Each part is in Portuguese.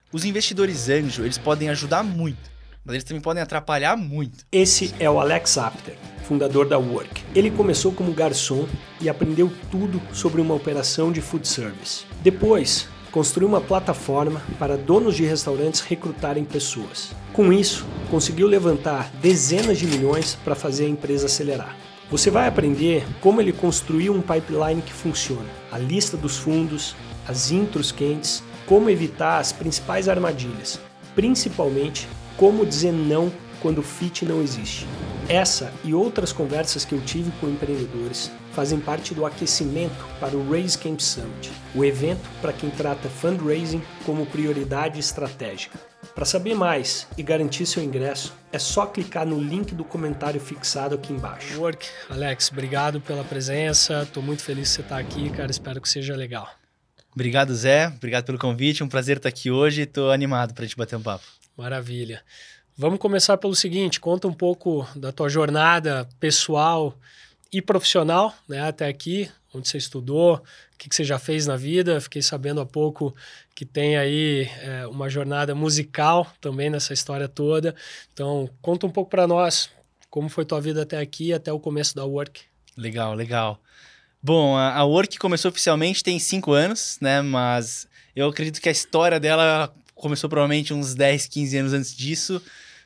Os investidores anjo, eles podem ajudar muito, mas eles também podem atrapalhar muito. Esse é o Alex Apter, fundador da Work. Ele começou como garçom e aprendeu tudo sobre uma operação de food service. Depois, construiu uma plataforma para donos de restaurantes recrutarem pessoas. Com isso, conseguiu levantar dezenas de milhões para fazer a empresa acelerar. Você vai aprender como ele construiu um pipeline que funciona, a lista dos fundos, as intros quentes, como evitar as principais armadilhas, principalmente como dizer não quando o fit não existe. Essa e outras conversas que eu tive com empreendedores fazem parte do aquecimento para o Raise Camp Summit, o evento para quem trata fundraising como prioridade estratégica. Para saber mais e garantir seu ingresso, é só clicar no link do comentário fixado aqui embaixo. Work, Alex, obrigado pela presença, estou muito feliz que você está aqui, cara, espero que seja legal. Obrigado, Zé, obrigado pelo convite, um prazer estar aqui hoje, estou animado para a gente bater um papo. Maravilha. Vamos começar pelo seguinte, conta um pouco da tua jornada pessoal e profissional, né, até aqui, onde você estudou, o que você já fez na vida. Fiquei sabendo há pouco que tem aí uma jornada musical também nessa história toda. Então, conta um pouco para nós como foi tua vida até aqui, até o começo da Work. Legal, legal. Bom, a Work começou oficialmente tem 5 anos, né, mas eu acredito que a história dela começou provavelmente uns 10, 15 anos antes disso,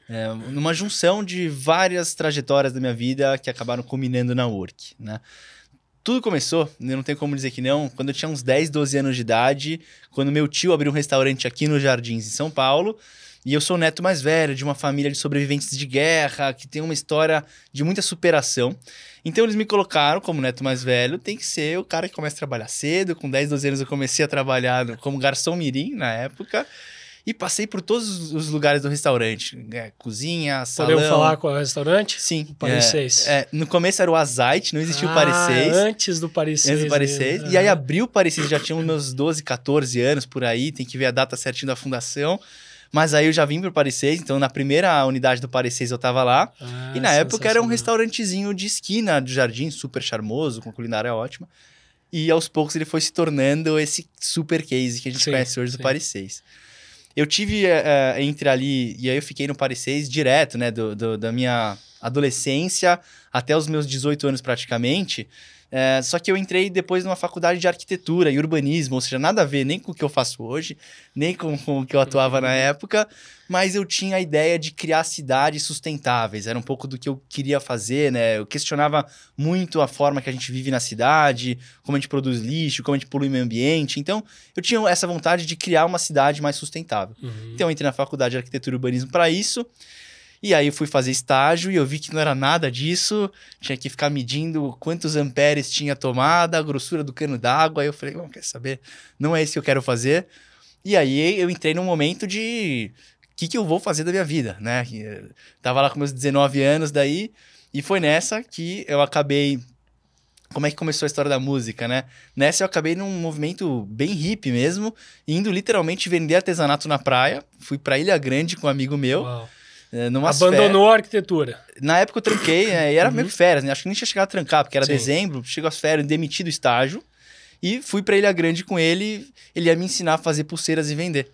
numa junção de várias trajetórias da minha vida que acabaram culminando na Work, né? Tudo começou, eu não tenho como dizer que não, quando eu tinha uns 10, 12 anos de idade, quando meu tio abriu um restaurante aqui nos Jardins, em São Paulo, e eu sou o neto mais velho de uma família de sobreviventes de guerra, que tem uma história de muita superação. Então eles me colocaram como neto mais velho, tem que ser o cara que começa a trabalhar cedo. Com 10, 12 anos eu comecei a trabalhar como garçom mirim na época. E passei por todos os lugares do restaurante. Cozinha, salão... Podemos falar qual é o restaurante? Sim. O Paris 6. No começo era o Azite, não existia o Paris 6. Antes do Paris 6. Antes do Paris 6. E aí abriu o Paris 6, já tinha meus 12, 14 anos por aí. Tem que ver a data certinho da fundação. Mas aí eu já vim pro Paris 6, então na primeira unidade do Paris 6 eu tava lá. E na época era um restaurantezinho de esquina do Jardim, super charmoso, com culinária ótima. E aos poucos ele foi se tornando esse super case que a gente conhece hoje do Paris 6. Eu tive entre ali, e aí eu fiquei no Paris 6 direto, né, da minha adolescência até os meus 18 anos praticamente. Só que eu entrei depois numa faculdade de arquitetura e urbanismo, ou seja, nada a ver nem com o que eu faço hoje, nem com o que eu atuava na época, mas eu tinha a ideia de criar cidades sustentáveis, era um pouco do que eu queria fazer, né? Eu questionava muito a forma que a gente vive na cidade, como a gente produz lixo, como a gente polui o meio ambiente, então eu tinha essa vontade de criar uma cidade mais sustentável. Então eu entrei na faculdade de arquitetura e urbanismo para isso. E aí eu fui fazer estágio e eu vi que não era nada disso, tinha que ficar medindo quantos amperes tinha a tomada, a grossura do cano d'água. Aí eu falei, bom, quer saber? Não é isso que eu quero fazer. E aí eu entrei num momento de o que eu vou fazer da minha vida, né? Tava lá com meus 19 anos daí, e foi nessa que eu acabei... Como é que começou a história da música, né? Nessa eu acabei num movimento bem hippie mesmo, indo literalmente vender artesanato na praia. Fui pra Ilha Grande com um amigo meu. Uau. Abandonou a arquitetura. Na época eu tranquei, e era meio que férias, né? Acho que nem tinha chegado a trancar, porque era dezembro, chegou as férias, demiti do estágio, e fui pra Ilha Grande com ele ia me ensinar a fazer pulseiras e vender.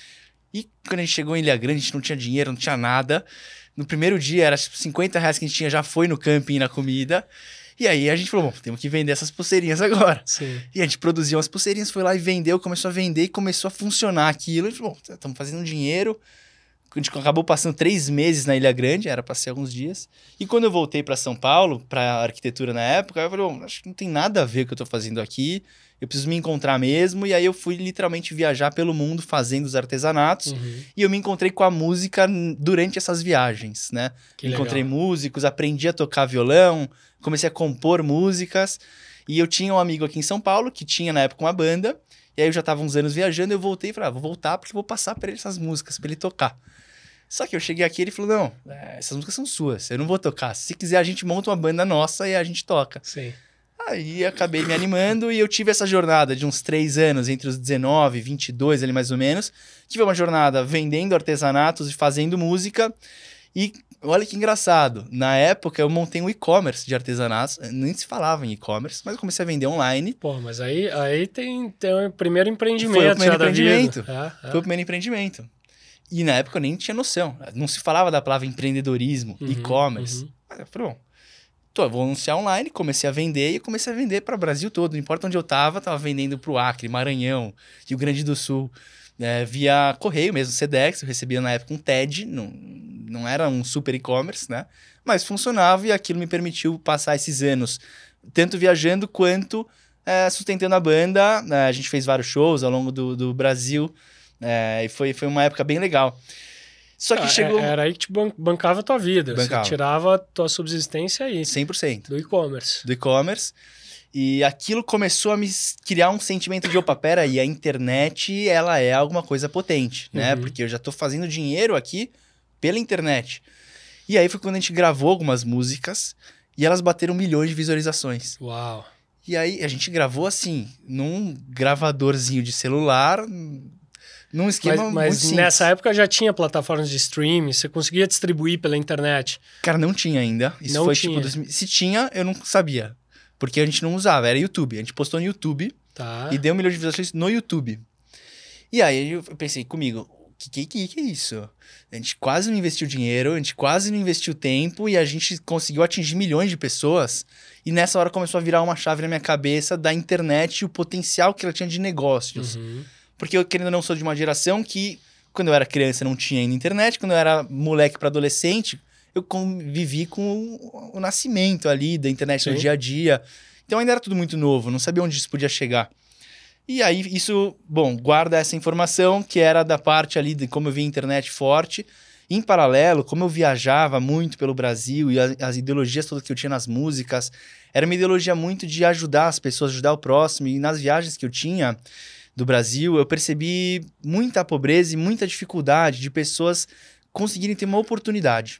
E quando a gente chegou em Ilha Grande, a gente não tinha dinheiro, não tinha nada. No primeiro dia, era tipo R$50 que a gente tinha, já foi no camping, na comida. E aí a gente falou, bom, temos que vender essas pulseirinhas agora. Sim. E a gente produziu umas pulseirinhas, foi lá e vendeu, começou a vender e começou a funcionar aquilo. A gente falou, bom, estamos fazendo dinheiro. A gente acabou passando 3 meses na Ilha Grande, era para ser alguns dias. E quando eu voltei para São Paulo, para arquitetura na época, eu falei, bom, acho que não tem nada a ver com o que eu tô fazendo aqui. Eu preciso me encontrar mesmo. E aí eu fui literalmente viajar pelo mundo fazendo os artesanatos. E eu me encontrei com a música durante essas viagens, né? Encontrei músicos, aprendi a tocar violão, comecei a compor músicas. E eu tinha um amigo aqui em São Paulo que tinha na época uma banda. E aí eu já tava uns anos viajando, eu voltei e falei, vou voltar porque eu vou passar para ele essas músicas, para ele tocar. Só que eu cheguei aqui e ele falou, não, essas músicas são suas, eu não vou tocar. Se quiser, a gente monta uma banda nossa e a gente toca. Sim. Aí acabei me animando e eu tive essa jornada de uns 3 anos, entre os 19 e 22 ali mais ou menos. Tive uma jornada vendendo artesanatos e fazendo música. E olha que engraçado, na época eu montei um e-commerce de artesanatos, nem se falava em e-commerce, mas eu comecei a vender online. Pô, mas aí tem o primeiro empreendimento. Foi o primeiro empreendimento. Foi o primeiro empreendimento. E na época eu nem tinha noção. Não se falava da palavra empreendedorismo, e-commerce. Mas eu falei, bom, vou anunciar online, comecei a vender e comecei a vender para o Brasil todo. Não importa onde eu estava vendendo para o Acre, Maranhão, Rio Grande do Sul. Via correio mesmo, Sedex, eu recebia na época um TED, não era um super e-commerce, né? Mas funcionava e aquilo me permitiu passar esses anos, tanto viajando quanto sustentando a banda. A gente fez vários shows ao longo do Brasil e foi uma época bem legal. Só que chegou... Era aí que te bancava a tua vida, Bancava. Você tirava a tua subsistência aí. 100%. Do e-commerce. Do e-commerce. E aquilo começou a me criar um sentimento de, opa, peraí, a internet, ela é alguma coisa potente, né? Porque eu já tô fazendo dinheiro aqui pela internet. E aí foi quando a gente gravou algumas músicas e elas bateram milhões de visualizações. Uau! E aí a gente gravou assim, num gravadorzinho de celular, num esquema muito Mas simples. nessa época já tinha plataformas de streaming, você conseguia distribuir pela internet? Cara, não tinha ainda. Isso não foi tinha. tipo... Se tinha, eu não sabia. Porque a gente não usava, era YouTube. A gente postou no YouTube e deu 1 milhão de visualizações no YouTube. E aí eu pensei comigo, o que é isso? A gente quase não investiu dinheiro, a gente quase não investiu tempo e a gente conseguiu atingir milhões de pessoas. E nessa hora começou a virar uma chave na minha cabeça da internet e o potencial que ela tinha de negócios. Porque eu, querendo ou não, sou de uma geração que, quando eu era criança, não tinha ainda internet. Quando eu era moleque para adolescente, eu convivi com o nascimento ali da internet no dia a dia. Então ainda era tudo muito novo, não sabia onde isso podia chegar. E aí isso, bom, guarda essa informação que era da parte ali de como eu via a internet forte. Em paralelo, como eu viajava muito pelo Brasil e as ideologias todas que eu tinha nas músicas, era uma ideologia muito de ajudar as pessoas, ajudar o próximo. E nas viagens que eu tinha do Brasil, eu percebi muita pobreza e muita dificuldade de pessoas conseguirem ter uma oportunidade.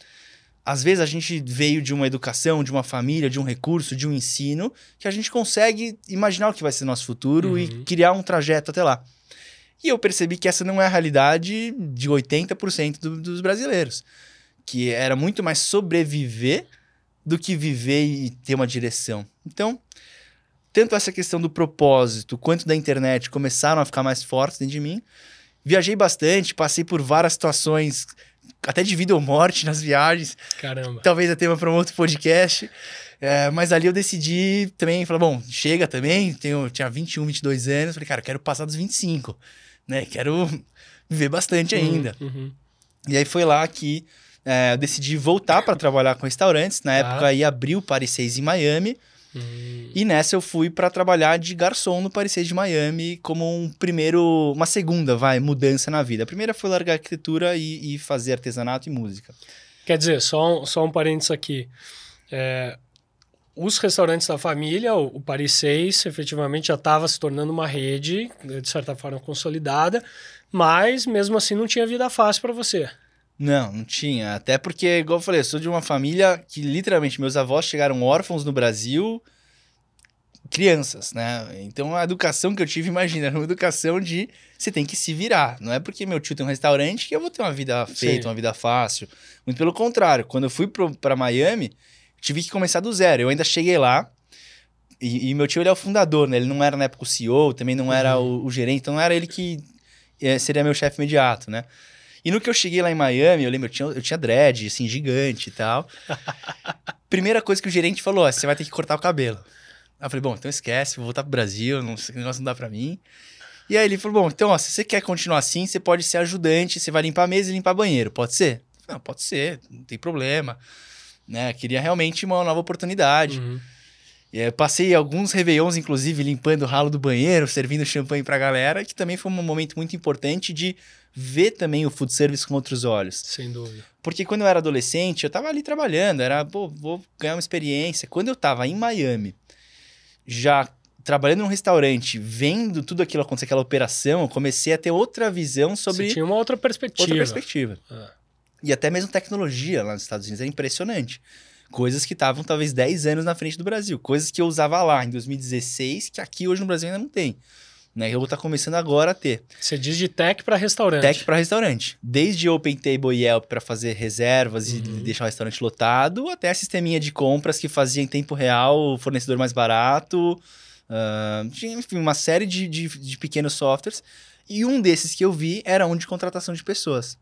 Às vezes a gente veio de uma educação, de uma família, de um recurso, de um ensino, que a gente consegue imaginar o que vai ser nosso futuro e criar um trajeto até lá. E eu percebi que essa não é a realidade de 80% dos brasileiros. Que era muito mais sobreviver do que viver e ter uma direção. Então, tanto essa questão do propósito quanto da internet começaram a ficar mais fortes dentro de mim. Viajei bastante, passei por várias situações... até de vida ou morte nas viagens. Caramba. Talvez é tema para um outro podcast. Mas ali eu decidi também, falei, bom, chega também. Tinha 21, 22 anos. Falei, cara, eu quero passar dos 25, né? Quero viver bastante ainda. E aí foi lá que eu decidi voltar para trabalhar com restaurantes. Na época aí abriu o Paris 6 em Miami. E nessa eu fui para trabalhar de garçom no Paris 6 de Miami como uma segunda, mudança na vida. A primeira foi largar a arquitetura e fazer artesanato e música. Quer dizer, só um parênteses aqui. Os restaurantes da família, o Paris 6, efetivamente já estava se tornando uma rede, de certa forma, consolidada, mas mesmo assim não tinha vida fácil para você. Não tinha. Até porque, igual eu falei, eu sou de uma família que literalmente meus avós chegaram órfãos no Brasil, crianças, né? Então a educação que eu tive, imagina, era uma educação de você tem que se virar. Não é porque meu tio tem um restaurante que eu vou ter uma vida feita, uma vida fácil. Muito pelo contrário. Quando eu fui para Miami, tive que começar do zero. Eu ainda cheguei lá e meu tio ele é o fundador, né? Ele não era na época o CEO, também não era o gerente, então não era ele que seria meu chefe imediato, né? E no que eu cheguei lá em Miami, eu lembro, eu tinha dread, assim, gigante e tal. Primeira coisa que o gerente falou, você vai ter que cortar o cabelo. Aí eu falei, bom, então esquece, vou voltar pro Brasil, esse negócio não dá pra mim. E aí ele falou, bom, então, se você quer continuar assim, você pode ser ajudante, você vai limpar a mesa e limpar banheiro, pode ser? Não, pode ser, não tem problema. Né? Queria realmente uma nova oportunidade. E aí eu passei alguns réveillons, inclusive, limpando o ralo do banheiro, servindo champanhe pra galera, que também foi um momento muito importante de ver também o food service com outros olhos. Sem dúvida. Porque quando eu era adolescente, eu tava ali trabalhando, vou ganhar uma experiência. Quando eu tava em Miami, já trabalhando num restaurante, vendo tudo aquilo acontecer, aquela operação, eu comecei a ter outra visão sobre... Você tinha uma outra perspectiva. Outra perspectiva. E até mesmo tecnologia lá nos Estados Unidos, era impressionante. Coisas que estavam talvez 10 anos na frente do Brasil. Coisas que eu usava lá em 2016, que aqui hoje no Brasil ainda não tem. né? Eu vou estar começando agora a ter. Você diz de tech para restaurante. Tech para restaurante. Desde OpenTable e Yelp para fazer reservas e deixar o restaurante lotado, até a sisteminha de compras que fazia em tempo real o fornecedor mais barato. Tinha, enfim, uma série de pequenos softwares. E um desses que eu vi era um de contratação de pessoas.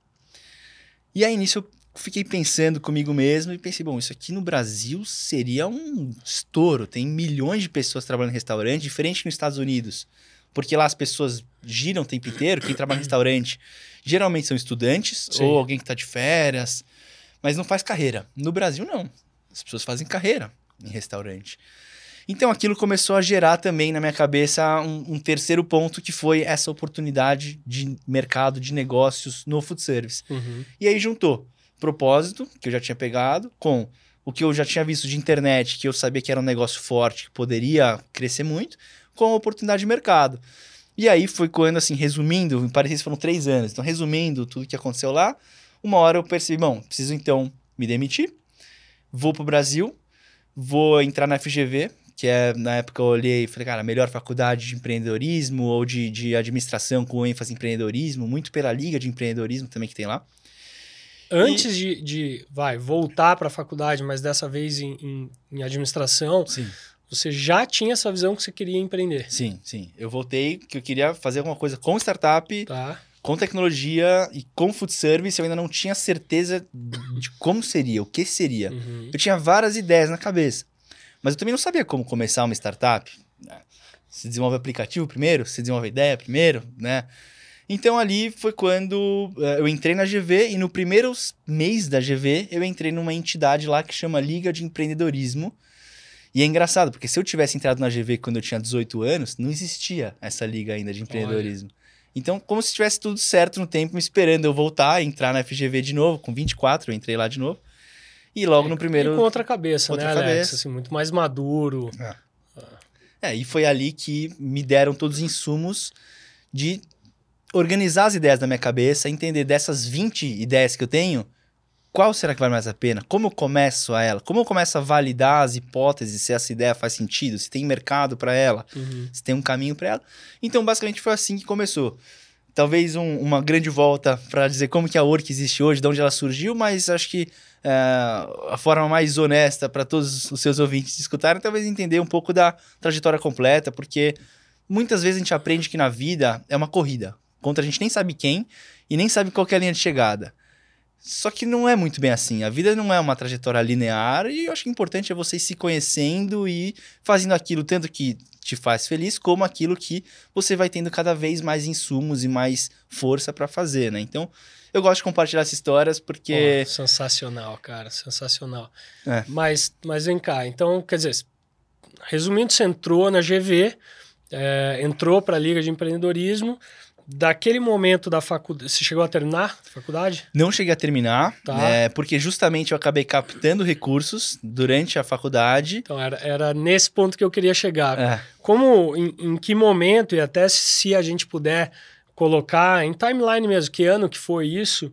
E aí, nisso, eu fiquei pensando comigo mesmo e pensei, bom, isso aqui no Brasil seria um estouro. Tem milhões de pessoas trabalhando em restaurante, diferente nos Estados Unidos. Porque lá as pessoas giram o tempo inteiro. Quem trabalha em restaurante geralmente são estudantes ou alguém que está de férias, mas não faz carreira. No Brasil, não. As pessoas fazem carreira em restaurante. Então, aquilo começou a gerar também na minha cabeça um terceiro ponto, que foi essa oportunidade de mercado, de negócios no food service. E aí juntou propósito, que eu já tinha pegado, com o que eu já tinha visto de internet, que eu sabia que era um negócio forte, que poderia crescer muito, com a oportunidade de mercado. E aí foi quando, assim, resumindo, me parecia que foram 3 anos. Então, resumindo tudo que aconteceu lá, uma hora eu percebi, bom, preciso então me demitir, vou pro Brasil, vou entrar na FGV, que é, na época eu olhei e falei, cara, melhor faculdade de empreendedorismo ou de administração com ênfase em empreendedorismo, muito pela liga de empreendedorismo também que tem lá. Antes de voltar para a faculdade, mas dessa vez em administração, Sim. Você já tinha essa visão que você queria empreender? Sim. Eu voltei que eu queria fazer alguma coisa com startup, com tecnologia e com food service. Eu ainda não tinha certeza de como seria, o que seria. Eu tinha várias ideias na cabeça, mas eu também não sabia como começar uma startup. Se desenvolve aplicativo primeiro, se desenvolve ideia primeiro, né? Então ali foi quando eu entrei na GV e no primeiro mês da GV eu entrei numa entidade lá que chama Liga de Empreendedorismo. E é engraçado, porque se eu tivesse entrado na GV quando eu tinha 18 anos, não existia essa liga ainda de empreendedorismo. Então, como se tivesse tudo certo no tempo, me esperando eu voltar, entrar na FGV de novo, com 24 eu entrei lá de novo. E logo no primeiro... E com outra cabeça, né, Alex? Assim, muito mais maduro. E foi ali que me deram todos os insumos de organizar as ideias da minha cabeça, entender dessas 20 ideias que eu tenho, qual será que vale mais a pena? Como eu começo a ela? Como eu começo a validar as hipóteses, se essa ideia faz sentido, se tem mercado para ela, se tem um caminho para ela? Então, basicamente, foi assim que começou. Talvez uma grande volta para dizer como que a Work existe hoje, de onde ela surgiu, mas acho que a forma mais honesta para todos os seus ouvintes escutarem, talvez entender um pouco da trajetória completa, porque muitas vezes a gente aprende que na vida é uma corrida, contra a gente nem sabe quem e nem sabe qual que é a linha de chegada. Só que não é muito bem assim. A vida não é uma trajetória linear e eu acho que o importante é você ir se conhecendo e fazendo aquilo tanto que te faz feliz, como aquilo que você vai tendo cada vez mais insumos e mais força para fazer, né? Então, eu gosto de compartilhar essas histórias porque... sensacional, cara. Sensacional. Mas vem cá. Então, quer dizer, resumindo, você entrou na GV, entrou para a Liga de Empreendedorismo. Daquele momento da faculdade, você chegou a terminar a faculdade? Não cheguei a terminar, porque justamente eu acabei captando durante a faculdade. Então, era nesse ponto que eu queria chegar. Como, em que momento, e até se a gente puder colocar em timeline mesmo, que ano que foi isso,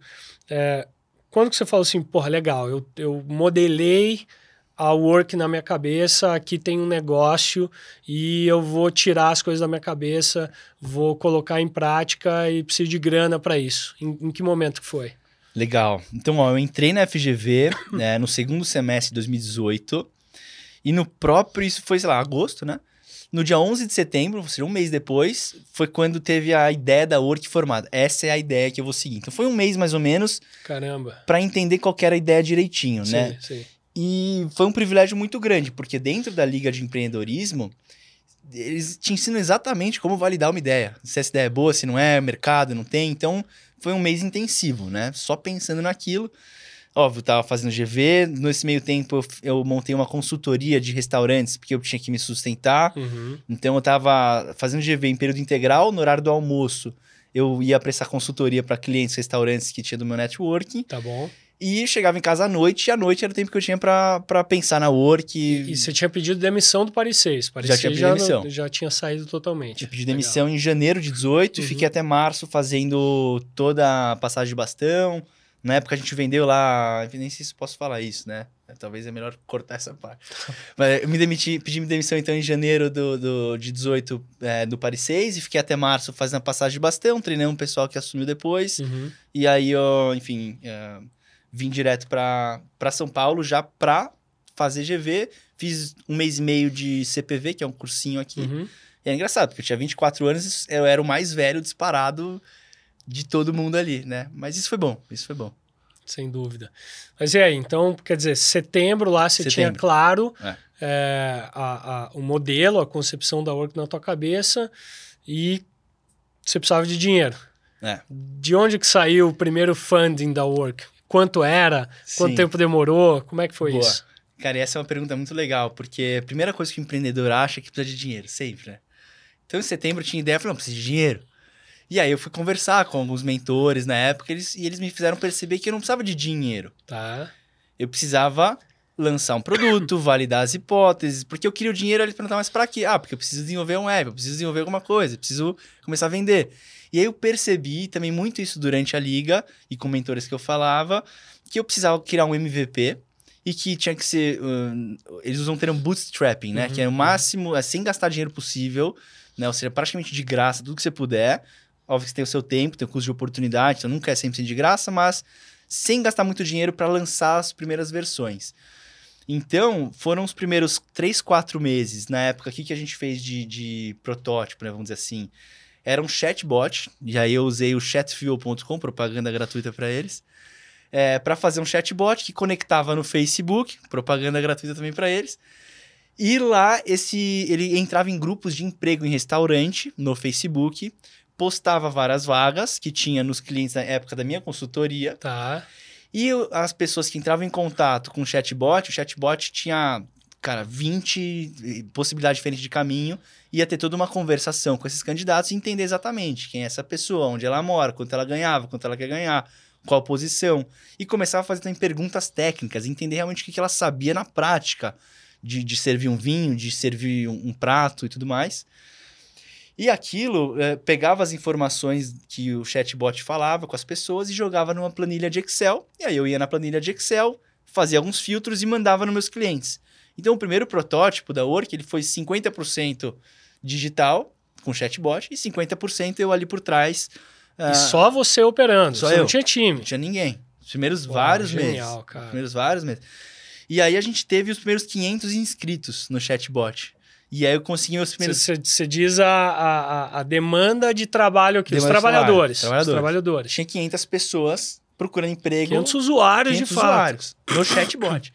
quando que você falou assim, porra, legal, eu modelei a Work na minha cabeça, aqui tem um negócio e eu vou tirar as coisas da minha cabeça, vou colocar em prática e preciso de grana para isso. Em que momento que foi? Legal. Então, eu entrei na FGV no segundo semestre de 2018 e isso foi, sei lá, agosto, né? No dia 11 de setembro, ou seja, um mês depois, foi quando teve a ideia da Work formada. Essa é a ideia que eu vou seguir. Então, foi um mês mais ou menos para entender qual que era a ideia direitinho, né? Sim. E foi um privilégio muito grande, porque dentro da Liga de Empreendedorismo, eles te ensinam exatamente como validar uma ideia. Se essa ideia é boa, se não é, mercado, não tem. Então, foi um mês intensivo, né? Só pensando naquilo. Óbvio, eu estava fazendo GV. Nesse meio tempo, eu montei uma consultoria de restaurantes, porque eu tinha que me sustentar. Então, eu estava fazendo GV em período integral, no horário do almoço. Eu ia prestar consultoria para clientes, restaurantes que tinha do meu networking. Tá bom. E chegava em casa à noite, e à noite era o tempo que eu tinha pra pensar na Work. E você tinha pedido demissão do Paris 6. Já tinha pedido demissão. Já tinha saído totalmente. Eu pedi demissão em janeiro de 18 e fiquei até março fazendo toda a passagem de bastão, Na época a gente vendeu lá... Nem sei se posso falar isso, né? Talvez é melhor cortar essa parte. Mas eu pedi demissão então em janeiro de 18 do Paris 6 e fiquei até março fazendo a passagem de bastão, treinei um pessoal que assumiu depois. E aí eu, enfim, vim direto para São Paulo já para fazer GV. Fiz 1 mês e meio de CPV, que é um cursinho aqui. E é engraçado, porque eu tinha 24 anos, eu era o mais velho disparado de todo mundo ali, né? Mas isso foi bom. Sem dúvida. Mas e aí, então, quer dizer, setembro lá você tinha claro o modelo, a concepção da Work na tua cabeça e você precisava de dinheiro. De onde que saiu o primeiro funding da Work? Quanto era? Quanto tempo demorou? Como é que foi isso? Cara, essa é uma pergunta muito legal, porque a primeira coisa que o empreendedor acha é que precisa de dinheiro, sempre, né? Então, em setembro eu tinha ideia, eu falei, não, preciso de dinheiro. E aí eu fui conversar com alguns mentores na época e eles me fizeram perceber que eu não precisava de dinheiro. Eu precisava lançar um produto, validar as hipóteses, porque eu queria o dinheiro, eles perguntavam, mas pra quê? Porque eu preciso desenvolver um app, eu preciso desenvolver alguma coisa, eu preciso começar a vender. E aí eu percebi também muito isso durante a liga e com mentores que eu falava, que eu precisava criar um MVP e que tinha que ser... eles usam o termo bootstrapping, né? Que é o máximo, sem gastar dinheiro possível, né? Ou seja, praticamente de graça, tudo que você puder. Óbvio que você tem o seu tempo, tem o custo de oportunidade, então nunca é 100% de graça, mas sem gastar muito dinheiro para lançar as primeiras versões. Então, foram os primeiros 3, 4 meses, na época, que a gente fez de protótipo, né, vamos dizer assim. Era um chatbot, e aí eu usei o chatfuel.com, propaganda gratuita para eles, para fazer um chatbot que conectava no Facebook, propaganda gratuita também para eles. E lá, ele entrava em grupos de emprego em restaurante, no Facebook, postava várias vagas que tinha nos clientes na época da minha consultoria. E as pessoas que entravam em contato com o chatbot tinha, cara, 20 possibilidades diferentes de caminho. Ia ter toda uma conversação com esses candidatos e entender exatamente quem é essa pessoa, onde ela mora, quanto ela ganhava, quanto ela quer ganhar, qual posição. E começava a fazer também perguntas técnicas, entender realmente o que ela sabia na prática de servir um vinho, de servir um prato e tudo mais. E aquilo pegava as informações que o chatbot falava com as pessoas e jogava numa planilha de Excel. E aí eu ia na planilha de Excel, fazia alguns filtros e mandava nos meus clientes. Então o primeiro protótipo da Work ele foi 50% digital, com chatbot, e 50% eu ali por trás. E só você operando, só você eu. Não tinha time. Não tinha ninguém. Os primeiros vários genial, meses. Cara. Os primeiros vários meses. E aí a gente teve os primeiros 500 inscritos no chatbot. E aí eu consegui os primeiros... Você diz a demanda de trabalho aqui, os trabalhadores. Os trabalhadores. Tinha 500 pessoas procurando emprego. 500 usuários, 500 de fato. usuários no chatbot.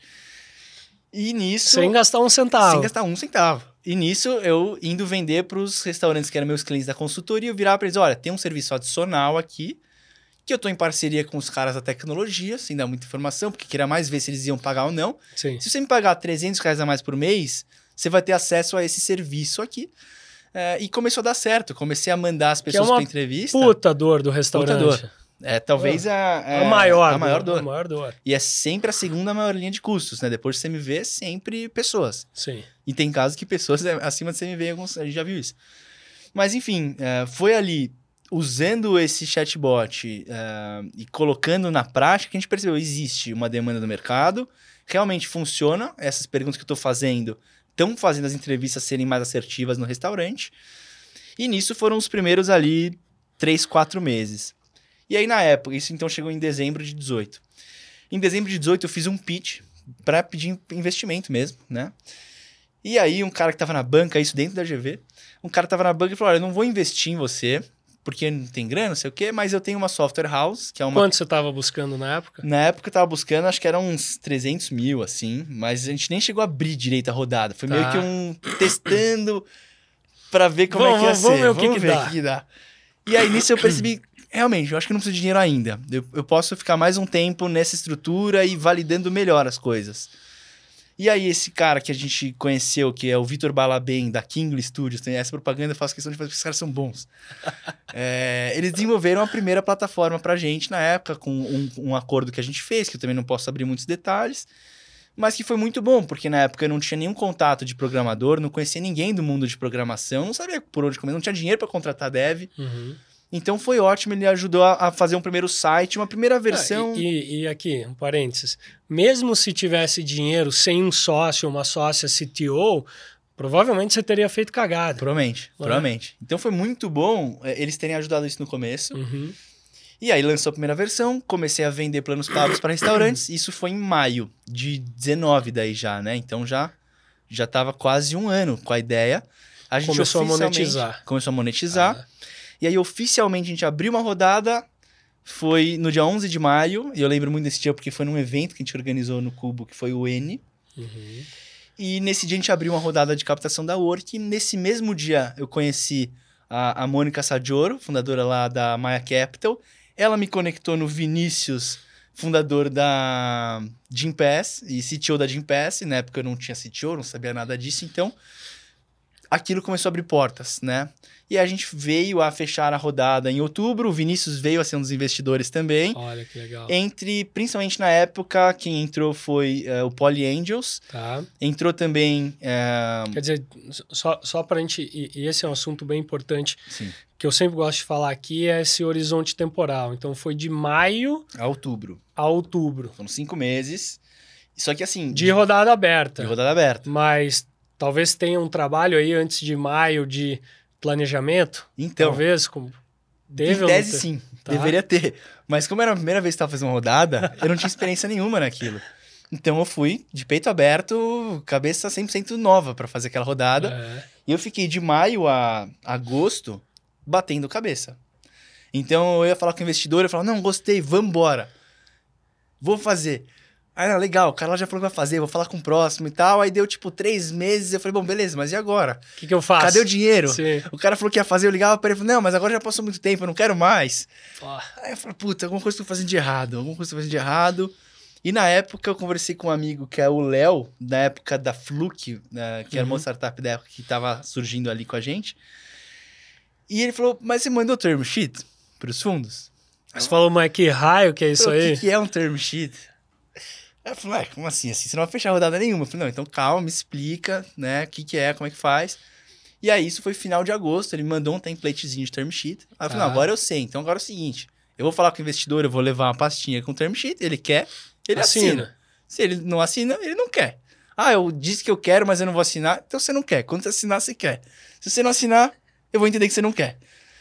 E nisso... Sem gastar um centavo. Sem gastar um centavo. E nisso eu indo vender para os restaurantes que eram meus clientes da consultoria, eu virava para eles, olha, tem um serviço adicional aqui, que eu estou em parceria com os caras da tecnologia, sem dar muita informação, porque queria mais ver se eles iam pagar ou não. Sim. Se você me pagar R$300 a mais por mês, você vai ter acesso a esse serviço aqui. E começou a dar certo. Comecei a mandar as pessoas para entrevista. Puta dor do restaurante. Puta dor. Talvez a maior dor. A maior dor. E é sempre a segunda maior linha de custos, né? Depois de CMV, sempre pessoas. Sim. E tem casos que pessoas acima de CMV, a gente já viu isso. Mas, enfim, foi ali, usando esse chatbot e colocando na prática, que a gente percebeu que existe uma demanda no mercado, realmente funciona, essas perguntas que eu estou fazendo estão fazendo as entrevistas serem mais assertivas no restaurante. E nisso foram os primeiros ali 3, 4 meses. E aí, na época, isso então chegou em dezembro de 18. Em dezembro de 18, eu fiz um pitch para pedir investimento mesmo, né? E aí, um cara que estava na banca, isso dentro da GV, um cara estava na banca e falou, olha, eu não vou investir em você, porque não tem grana, não sei o quê, mas eu tenho uma software house, que é uma... Quanto você estava buscando na época? Na época eu estava buscando, acho que eram uns 300 mil, assim, mas a gente nem chegou a abrir direito a rodada. Foi meio que testando para ver como é que ia ser. Vamos ver o que dá. E aí, nisso eu percebi, realmente, eu acho que não preciso de dinheiro ainda. Eu posso ficar mais um tempo nessa estrutura e validando melhor as coisas. E aí, esse cara que a gente conheceu, que é o Vitor Balabem, da Kingly Studios, tem essa propaganda, eu faço questão de fazer, porque os caras são bons. Eles desenvolveram a primeira plataforma pra gente na época, com um acordo que a gente fez, que eu também não posso abrir muitos detalhes, mas que foi muito bom, porque na época eu não tinha nenhum contato de programador, não conhecia ninguém do mundo de programação, não sabia por onde começar, não tinha dinheiro para contratar dev. Uhum. Então foi ótimo, ele ajudou a fazer um primeiro site, uma primeira versão. E aqui, um parênteses, mesmo se tivesse dinheiro sem um sócio, uma sócia CTO, provavelmente você teria feito cagada. Provavelmente. Então foi muito bom eles terem ajudado isso no começo. Uhum. E aí lançou a primeira versão, comecei a vender planos pagos para restaurantes, isso foi em maio de 19 daí já, né? Então já estava quase um ano com a ideia. A gente Começou a monetizar. E aí, oficialmente, a gente abriu uma rodada, foi no dia 11 de maio, e eu lembro muito desse dia porque foi num evento que a gente organizou no Cubo, que foi o N. Uhum. E nesse dia a gente abriu uma rodada de captação da Work, e nesse mesmo dia eu conheci a Mônica Saggioro, fundadora lá da Maya Capital. Ela me conectou no Vinícius, fundador da Gympass e CTO da Gympass. Na época eu não tinha CTO, não sabia nada disso, então aquilo começou a abrir portas, né? E a gente veio a fechar a rodada em outubro, o Vinícius veio a ser um dos investidores também. Olha que legal. Principalmente na época, quem entrou foi o Poly Angels. Tá. Entrou também... Quer dizer, só para a gente... E esse é um assunto bem importante, Sim. que eu sempre gosto de falar aqui, é esse horizonte temporal. Então foi de maio a outubro. Foram 5 meses. Só que assim... De rodada aberta. De rodada aberta. Mas talvez tenha um trabalho aí antes de maio de planejamento. Então. Talvez. Em tese, sim. Tá. Deveria ter. Mas como era a primeira vez que estava fazendo uma rodada, eu não tinha experiência nenhuma naquilo. Então eu fui de peito aberto, cabeça 100% nova para fazer aquela rodada. E eu fiquei de maio a agosto batendo cabeça. Então eu ia falar com o investidor, eu falava, não, gostei, vamos embora. Vou fazer. Aí, legal, o cara lá já falou que vai fazer, vou falar com o próximo e tal. Aí deu, 3 meses, eu falei, bom, beleza, mas e agora? O que eu faço? Cadê o dinheiro? Sim. O cara falou que ia fazer, eu ligava pra ele e falei, não, mas agora já passou muito tempo, eu não quero mais. Aí eu falei, puta, alguma coisa que eu tô fazendo de errado, E na época eu conversei com um amigo que é o Léo, na época da Fluke, né, que era uma startup da época que tava surgindo ali com a gente. E ele falou, mas você mandou term sheet pros fundos? Você falou, mas que raio que é isso aí? O que é um term sheet? Aí eu falei, como assim? Você não vai fechar rodada nenhuma. Eu falei, não, então calma, me explica, né, o que é, como é que faz. E aí isso foi final de agosto, ele me mandou um templatezinho de term sheet. Aí eu falei, não, agora eu sei, então agora é o seguinte, eu vou falar com o investidor, eu vou levar uma pastinha com term sheet, ele quer, ele assina. Se ele não assina, ele não quer. Ah, eu disse que eu quero, mas eu não vou assinar, então você não quer. Quando você assinar, você quer. Se você não assinar, eu vou entender que você não quer.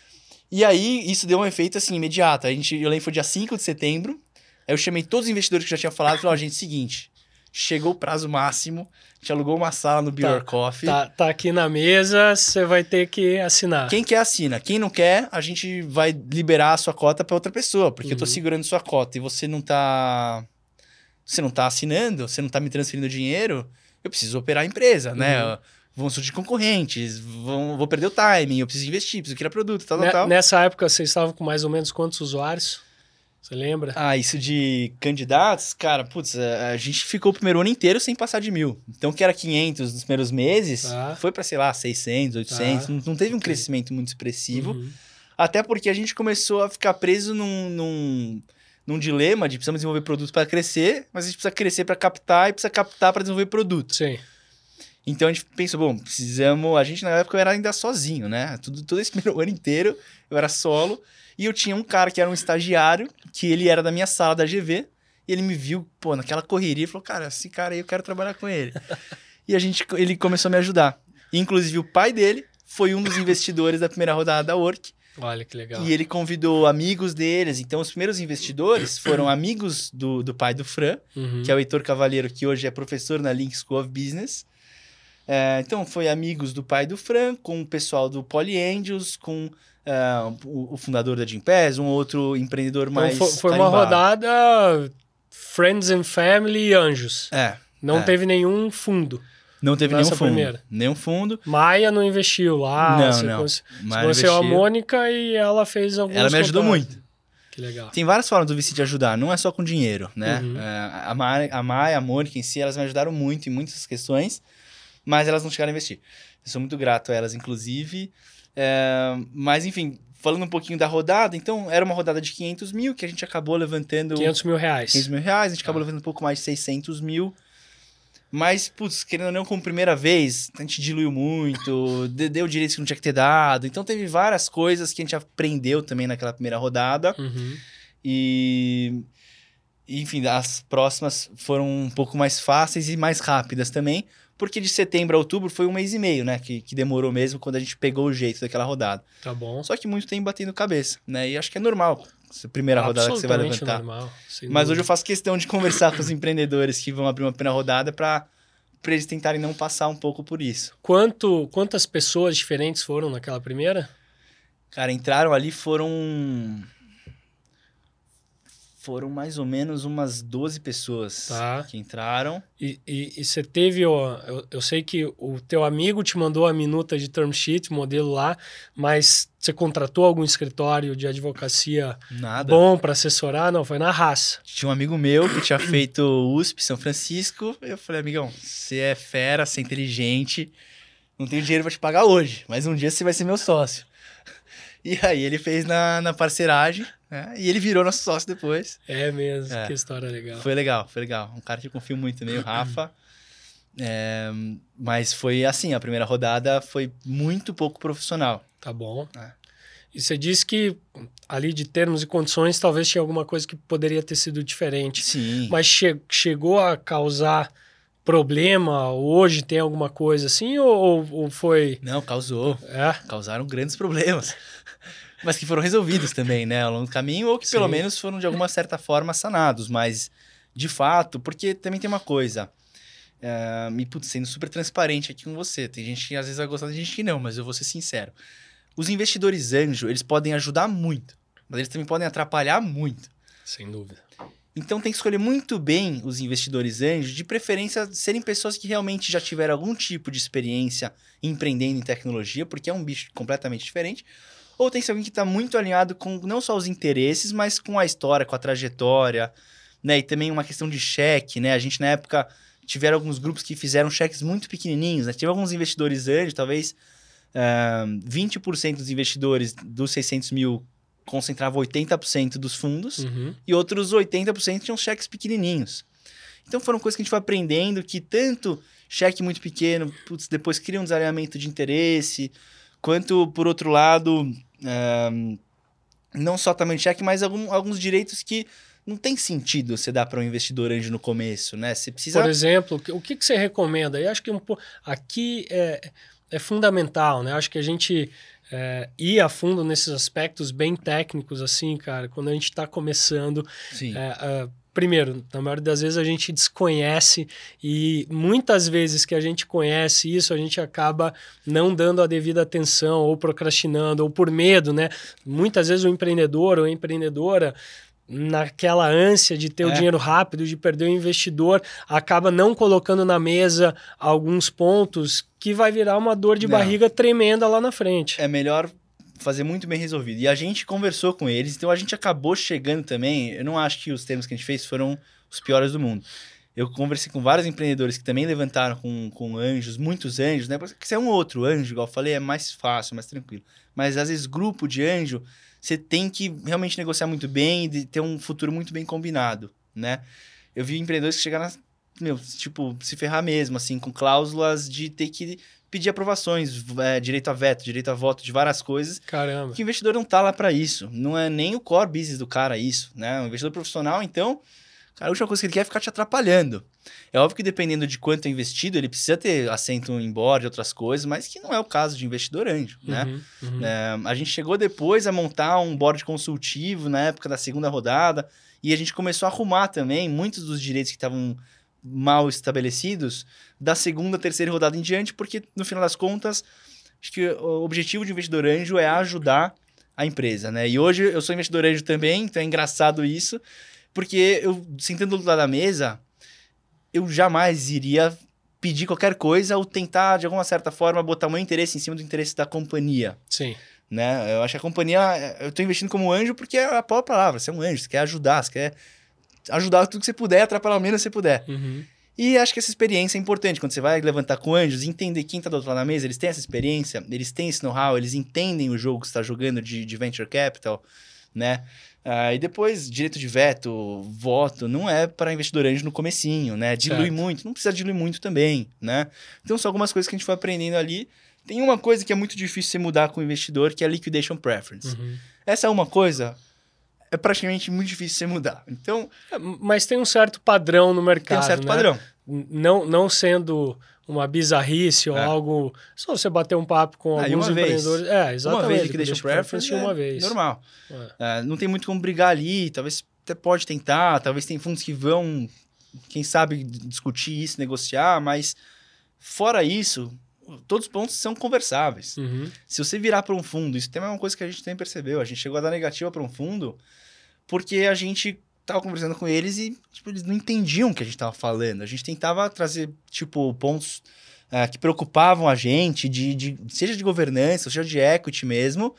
E aí isso deu um efeito assim, imediato. Eu lembro que foi dia 5 de setembro, aí eu chamei todos os investidores que já tinham falado e falei, gente, seguinte, chegou o prazo máximo, a gente alugou uma sala no Beer Coffee. Tá aqui na mesa, você vai ter que assinar. Quem quer, assina. Quem não quer, a gente vai liberar a sua cota para outra pessoa, porque eu tô segurando sua cota e você não tá assinando, você não tá me transferindo dinheiro, eu preciso operar a empresa, né? Vão surgir concorrentes, vou perder o timing, eu preciso investir, preciso criar produto, tal. Nessa época, vocês estavam com mais ou menos quantos usuários? Você lembra? Ah, isso de candidatos, cara, putz, a gente ficou o primeiro ano inteiro sem passar de 1.000. Então, que era 500 nos primeiros meses, foi para, sei lá, 600, 800. Não teve um crescimento muito expressivo. Até porque a gente começou a ficar preso num dilema de precisamos desenvolver produto para crescer, mas a gente precisa crescer para captar e precisa captar para desenvolver produto. Sim. Então, a gente pensou, bom, precisamos... A gente, na época, eu era ainda sozinho, né? Todo esse primeiro ano inteiro, eu era solo. E eu tinha um cara que era um estagiário, que ele era da minha sala da GV, e ele me viu, naquela correria, e falou, cara, esse cara aí eu quero trabalhar com ele. E ele começou a me ajudar. Inclusive, o pai dele foi um dos investidores da primeira rodada da Work. Olha que legal. E ele convidou amigos deles. Então, os primeiros investidores foram amigos do pai do Fran, que é o Heitor Cavaleiro, que hoje é professor na Link School of Business. Então, foi amigos do pai do Fran, com o pessoal do Poly Angels, com... o fundador da Gympass, um outro empreendedor mais foi uma rodada Friends and Family e Anjos. Não teve nenhum fundo. Não teve nenhum fundo. Primeira. Nenhum fundo. Maia não investiu lá. Não. Você conheceu a Mônica e ela fez alguns Ela me ajudou muito. Que legal. Tem várias formas do VC te ajudar, não é só com dinheiro, né? A Maia, a Mônica em si, elas me ajudaram muito em muitas questões, mas elas não chegaram a investir. Eu sou muito grato a elas, inclusive. Mas, enfim, falando um pouquinho da rodada, então, era uma rodada de 500 mil, que a gente acabou levantando... 500 mil reais. 500 mil reais, a gente acabou levantando um pouco mais de 600 mil. Mas, putz, querendo ou não, como primeira vez, a gente diluiu muito, deu direitos que não tinha que ter dado. Então, teve várias coisas que a gente aprendeu também naquela primeira rodada. E, enfim, as próximas foram um pouco mais fáceis e mais rápidas também. Porque de setembro a outubro foi 1 mês e meio, né? Que demorou mesmo quando a gente pegou o jeito daquela rodada. Tá bom. Só que muito tempo batendo cabeça, né? E acho que é normal. Essa primeira rodada que você vai levantar. Normal, mas hoje eu faço questão de conversar com os empreendedores que vão abrir uma primeira rodada para eles tentarem não passar um pouco por isso. Quantas pessoas diferentes foram naquela primeira? Cara, entraram ali, foram mais ou menos umas 12 pessoas que entraram. E você teve, eu sei que o teu amigo te mandou a minuta de term sheet, modelo lá, mas você contratou algum escritório de advocacia bom para assessorar? Não, foi na raça. Tinha um amigo meu que tinha feito USP, São Francisco, eu falei, amigão, você é fera, você é inteligente, não tenho dinheiro para te pagar hoje, mas um dia você vai ser meu sócio. E aí ele fez na parceiragem, né? E ele virou nosso sócio depois. É mesmo, que história legal. Foi legal. Um cara que eu confio muito também, o Rafa. Mas foi assim, a primeira rodada foi muito pouco profissional. Tá bom. E você disse que ali de termos e condições talvez tinha alguma coisa que poderia ter sido diferente. Sim. Mas chegou a causar problema? Hoje tem alguma coisa assim ou foi... Não, causou. Causaram grandes problemas. Mas que foram resolvidos também, né, ao longo do caminho, ou que pelo menos foram de alguma certa forma sanados. Mas, de fato, porque também tem uma coisa, sendo super transparente aqui com você, tem gente que às vezes vai gostar, tem gente que não, mas eu vou ser sincero. Os investidores anjo, eles podem ajudar muito, mas eles também podem atrapalhar muito. Sem dúvida. Então tem que escolher muito bem os investidores anjos, de preferência serem pessoas que realmente já tiveram algum tipo de experiência empreendendo em tecnologia, porque é um bicho completamente diferente. Ou tem que ser alguém que está muito alinhado com não só os interesses, mas com a história, com a trajetória, né? E também uma questão de cheque, né? A gente, na época, tiveram alguns grupos que fizeram cheques muito pequenininhos, né? Teve alguns investidores anjos, talvez 20% dos investidores dos 600 mil concentravam 80% dos fundos e outros 80% tinham cheques pequenininhos. Então, foram coisas que a gente foi aprendendo que tanto cheque muito pequeno, depois cria um desalinhamento de interesse, quanto, por outro lado... não só tamanho de cheque, mas alguns direitos que não tem sentido você dar para um investidor anjo no começo, né? Você precisa... Por exemplo, o que você recomenda? Eu acho que aqui é fundamental, né? Acho que a gente ir a fundo nesses aspectos bem técnicos, assim, cara, quando a gente está começando... Sim. Primeiro, na maioria das vezes a gente desconhece e muitas vezes que a gente conhece isso, a gente acaba não dando a devida atenção ou procrastinando ou por medo, né? Muitas vezes o empreendedor ou a empreendedora, naquela ânsia de ter o dinheiro rápido, de perder o investidor, acaba não colocando na mesa alguns pontos que vai virar uma dor de barriga tremenda lá na frente. É melhor fazer muito bem resolvido. E a gente conversou com eles, então a gente acabou chegando também, eu não acho que os termos que a gente fez foram os piores do mundo. Eu conversei com vários empreendedores que também levantaram com anjos, muitos anjos, né? Porque se é um outro anjo, igual eu falei, é mais fácil, mais tranquilo. Mas às vezes grupo de anjo, você tem que realmente negociar muito bem e ter um futuro muito bem combinado, né? Eu vi empreendedores que chegaram se ferrar mesmo, assim, com cláusulas de ter que pedir aprovações, direito a veto, direito a voto de várias coisas. Caramba. Que o investidor não tá lá para isso. Não é nem o core business do cara isso, né? Um investidor profissional, então, cara, a última coisa que ele quer é ficar te atrapalhando. É óbvio que dependendo de quanto é investido, ele precisa ter assento em board e outras coisas, mas que não é o caso de investidor anjo, né? A gente chegou depois a montar um board consultivo na época da segunda rodada e a gente começou a arrumar também muitos dos direitos que estavam mal estabelecidos da segunda, terceira rodada em diante, porque no final das contas, acho que o objetivo de investidor anjo é ajudar a empresa, né? E hoje eu sou investidor anjo também, então é engraçado isso, porque eu, sentando do outro lado da mesa, eu jamais iria pedir qualquer coisa ou tentar, de alguma certa forma, botar o meu interesse em cima do interesse da companhia. Sim. Né? Eu acho que a companhia... Eu estou investindo como anjo porque é a própria palavra. Você é um anjo, você quer ajudar, você quer ajudar tudo que você puder, atrapalhar o menos que você puder. E acho que essa experiência é importante. Quando você vai levantar com anjos, entender quem está do outro lado da mesa, eles têm essa experiência, eles têm esse know-how, eles entendem o jogo que você está jogando de venture capital, né? E depois, direito de veto, voto, não é para investidor anjo no comecinho, né? Dilui muito, não precisa diluir muito também, né? Então, são algumas coisas que a gente foi aprendendo ali. Tem uma coisa que é muito difícil você mudar com o investidor, que é a liquidation preference. Essa é uma coisa, é praticamente muito difícil você mudar. Então, mas tem um certo padrão no mercado, tem um certo padrão. Não sendo uma bizarrice ou algo... Só você bater um papo com alguns empreendedores... Exatamente. Uma vez liquidation preference uma vez. Normal. Não tem muito como brigar ali. Talvez até pode tentar. Talvez tem fundos que vão, quem sabe, discutir isso, negociar. Mas, fora isso, todos os pontos são conversáveis. Se você virar para um fundo... Isso também é uma coisa que a gente também percebeu. A gente chegou a dar negativa para um fundo porque a gente... tava conversando com eles e eles não entendiam o que a gente tava falando. A gente tentava trazer pontos que preocupavam a gente, seja de governança, seja de equity mesmo,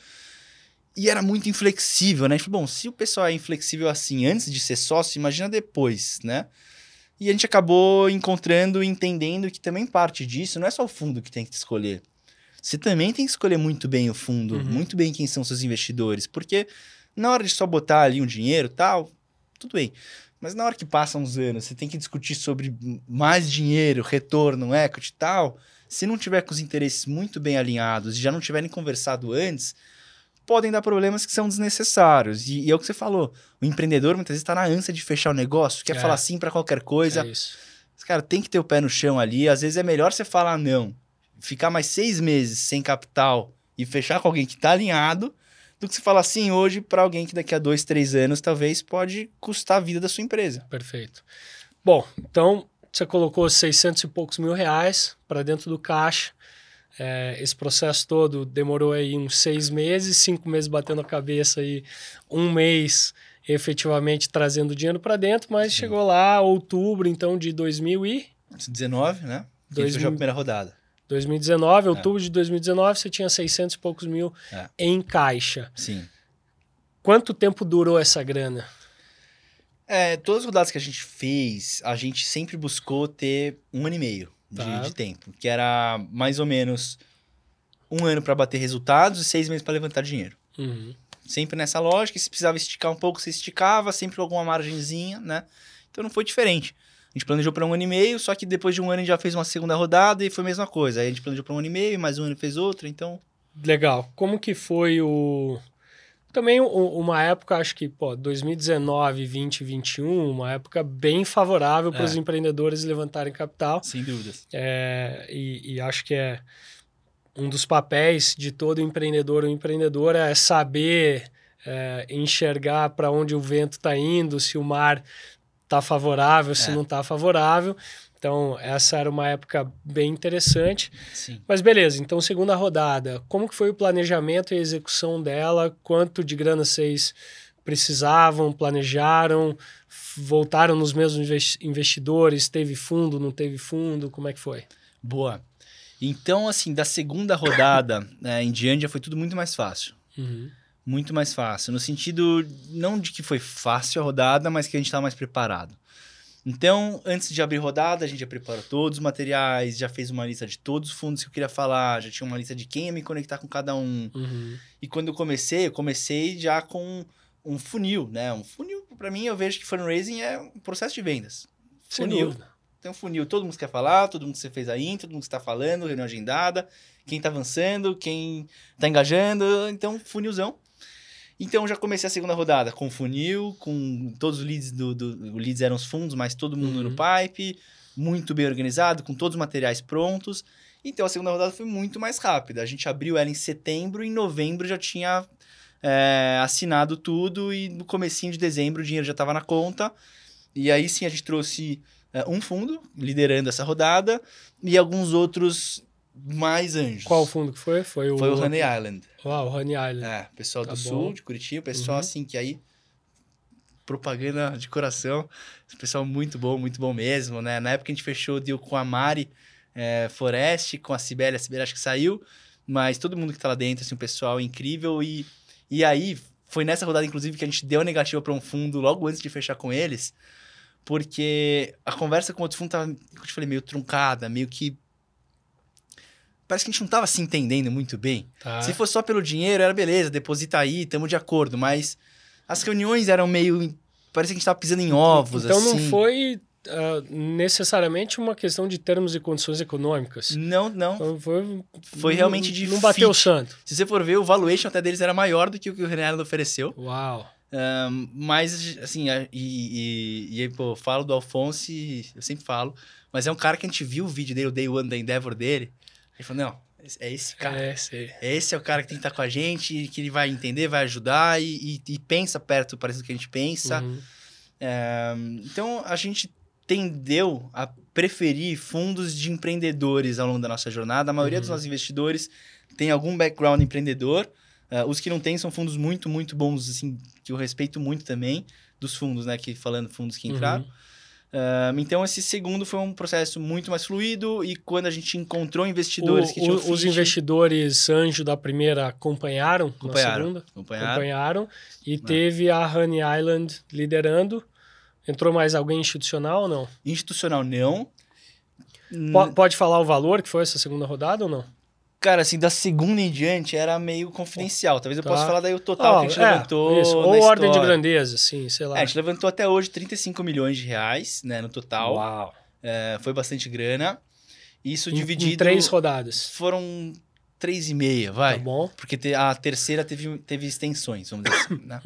e era muito inflexível, né? A gente falou, bom, se o pessoal é inflexível assim antes de ser sócio, imagina depois, né? E a gente acabou encontrando e entendendo que também parte disso não é só o fundo que tem que escolher. Você também tem que escolher muito bem o fundo, muito bem quem são seus investidores, porque na hora de só botar ali um dinheiro e tal... Tudo bem, mas na hora que passam uns anos, você tem que discutir sobre mais dinheiro, retorno, equity e tal, se não tiver com os interesses muito bem alinhados e já não tiverem conversado antes, podem dar problemas que são desnecessários. E é o que você falou, o empreendedor muitas vezes está na ânsia de fechar o negócio, quer falar sim para qualquer coisa. É isso. Mas, cara, tem que ter o pé no chão ali, às vezes é melhor você falar não, ficar mais 6 meses sem capital e fechar com alguém que está alinhado, do que você falar sim hoje para alguém que daqui a 2, 3 anos talvez pode custar a vida da sua empresa. Perfeito. Bom, então você colocou 600 e poucos mil reais para dentro do caixa. Esse processo todo demorou aí uns 6 meses, 5 meses batendo a cabeça aí, 1 mês efetivamente trazendo dinheiro para dentro, mas chegou lá outubro então de 2019, né? Que a gente fechou a primeira rodada. 2019, outubro de 2019, você tinha 600 e poucos mil em caixa. Sim. Quanto tempo durou essa grana? Todas as rodadas que a gente fez, a gente sempre buscou ter 1 ano e meio de tempo, que era mais ou menos 1 ano para bater resultados e 6 meses para levantar dinheiro. Sempre nessa lógica, e se precisava esticar um pouco, você esticava, sempre com alguma margenzinha, né? Então não foi diferente. A gente planejou para 1 ano e meio, só que depois de 1 ano a gente já fez uma segunda rodada e foi a mesma coisa. Aí a gente planejou para 1 ano e meio, mais 1 ano fez outra, então... Legal. Como que foi também uma época, acho que 2019, 20, 21, uma época bem favorável para os empreendedores levantarem capital. Sem dúvidas. E acho que um dos papéis de todo empreendedor ou empreendedora é saber enxergar para onde o vento está indo, se o mar está favorável, se não está favorável. Então, essa era uma época bem interessante. Sim. Mas beleza, então segunda rodada. Como que foi o planejamento e a execução dela? Quanto de grana vocês precisavam, planejaram? Voltaram nos mesmos investidores? Teve fundo, não teve fundo? Como é que foi? Boa. Então, assim, da segunda rodada em diante já foi tudo muito mais fácil. Muito mais fácil. No sentido, não de que foi fácil a rodada, mas que a gente estava mais preparado. Então, antes de abrir rodada, a gente já preparou todos os materiais, já fez uma lista de todos os fundos que eu queria falar, já tinha uma lista de quem ia me conectar com cada um. E quando eu comecei já com um funil, né? Um funil, para mim, eu vejo que fundraising é um processo de vendas. Funil. Tem um funil, todo mundo quer falar, todo mundo que você fez a intro, todo mundo que está falando, reunião agendada, quem está avançando, quem está engajando, então funilzão. Então, já comecei a segunda rodada com funil, com todos os leads, os leads eram os fundos, mas todo mundo no pipe, muito bem organizado, com todos os materiais prontos. Então, a segunda rodada foi muito mais rápida. A gente abriu ela em setembro, em novembro já tinha assinado tudo e no comecinho de dezembro o dinheiro já estava na conta. E aí sim, a gente trouxe um fundo liderando essa rodada e alguns outros mais anjos. Qual fundo que foi? Foi o Honey Island. Uau, o Honey Island. Pessoal do sul, de Curitiba, pessoal assim que aí, propaganda de coração, pessoal muito bom mesmo, né? Na época a gente fechou o deal com a Mari Forest, com a Cibele acho que saiu, mas todo mundo que tá lá dentro, assim, um pessoal incrível e aí foi nessa rodada, inclusive, que a gente deu a negativa para um fundo logo antes de fechar com eles, porque a conversa com outro fundo tava, eu te falei, meio truncada, meio que parece que a gente não estava se entendendo muito bem. Se fosse só pelo dinheiro, era beleza, deposita aí, estamos de acordo. Mas As reuniões eram meio... Parecia que a gente estava pisando em ovos, então assim. Não foi necessariamente uma questão de termos e condições econômicas. Não. Foi realmente de Não bateu o fit. santo. Se você for ver, o valuation até deles era maior do que o Real ofereceu. Uau. Mas, assim, pô, eu falo do Alphonse, eu sempre falo, mas é um cara que a gente viu o vídeo dele, o Day One da Endeavor dele. Ele falou, não, é esse cara. Esse é o cara que tem que estar com a gente, que ele vai entender, vai ajudar e pensa perto, parece do que a gente pensa. Então, a gente tendeu a preferir fundos de empreendedores ao longo da nossa jornada. A maioria dos nossos investidores tem algum background empreendedor. Os que não têm são fundos muito, muito bons, assim, que eu respeito muito também, dos fundos, né? Falando fundos que entraram. Então, esse segundo foi um processo muito mais fluido e quando a gente encontrou investidores que tinham Os investidores anjo da primeira acompanharam na segunda? Acompanharam. E teve a Honey Island liderando. Entrou mais alguém institucional ou não? Institucional, não. Pode falar o valor que foi essa segunda rodada ou não? Cara, assim, da segunda em diante era meio confidencial. Talvez eu possa falar daí o total que a gente levantou. Isso. Ou ordem de grandeza, sim, sei lá. A gente levantou até hoje 35 milhões de reais, né, no total. Uau. Foi bastante grana. Isso dividido... Em 3 rodadas. Foram 3,5, vai. Tá bom. Porque a terceira teve extensões, vamos dizer assim, né?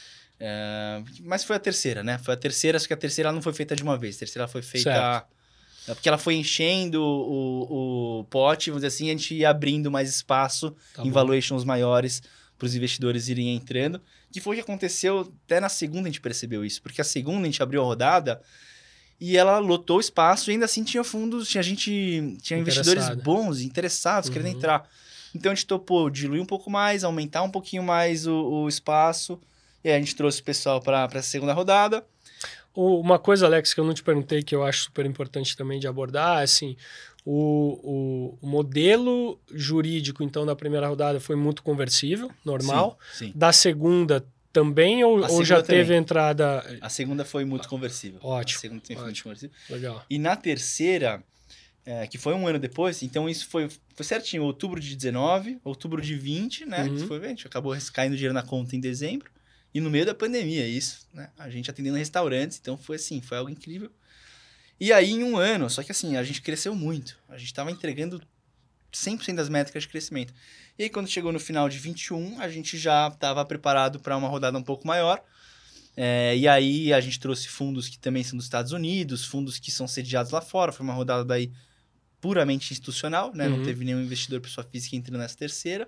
Mas foi a terceira, né? Foi a terceira, só que a terceira ela não foi feita de uma vez. A terceira ela foi feita... Certo. Porque ela foi enchendo o pote, vamos dizer assim, a gente ia abrindo mais espaço em valuations maiores para os investidores irem entrando. Que foi o que aconteceu, até na segunda a gente percebeu isso. Porque a segunda a gente abriu a rodada e ela lotou o espaço e ainda assim tinha fundos, tinha investidores bons, interessados, querendo entrar. Então a gente topou diluir um pouco mais, aumentar um pouquinho mais o espaço. E aí a gente trouxe o pessoal para a segunda rodada. Uma coisa, Alex, que eu não te perguntei, que eu acho super importante também de abordar, é assim, o modelo jurídico, então, da primeira rodada foi muito conversível, normal. Sim. Da segunda também, ou já teve entrada... A segunda foi muito conversível. Ótimo. A segunda foi muito conversível. Legal. E na terceira, que foi um ano depois, então isso foi certinho, outubro de 19, outubro de 20, né? A gente acabou caindo dinheiro na conta em dezembro. E no meio da pandemia, isso, né? A gente atendendo restaurantes, então foi assim, foi algo incrível. E aí, em um ano, só que assim, a gente cresceu muito. A gente estava entregando 100% das métricas de crescimento. E aí, quando chegou no final de 21, a gente já estava preparado para uma rodada um pouco maior. E aí, a gente trouxe fundos que também são dos Estados Unidos, fundos que são sediados lá fora. Foi uma rodada daí puramente institucional, né? Não teve nenhum investidor pessoa física entrando nessa terceira.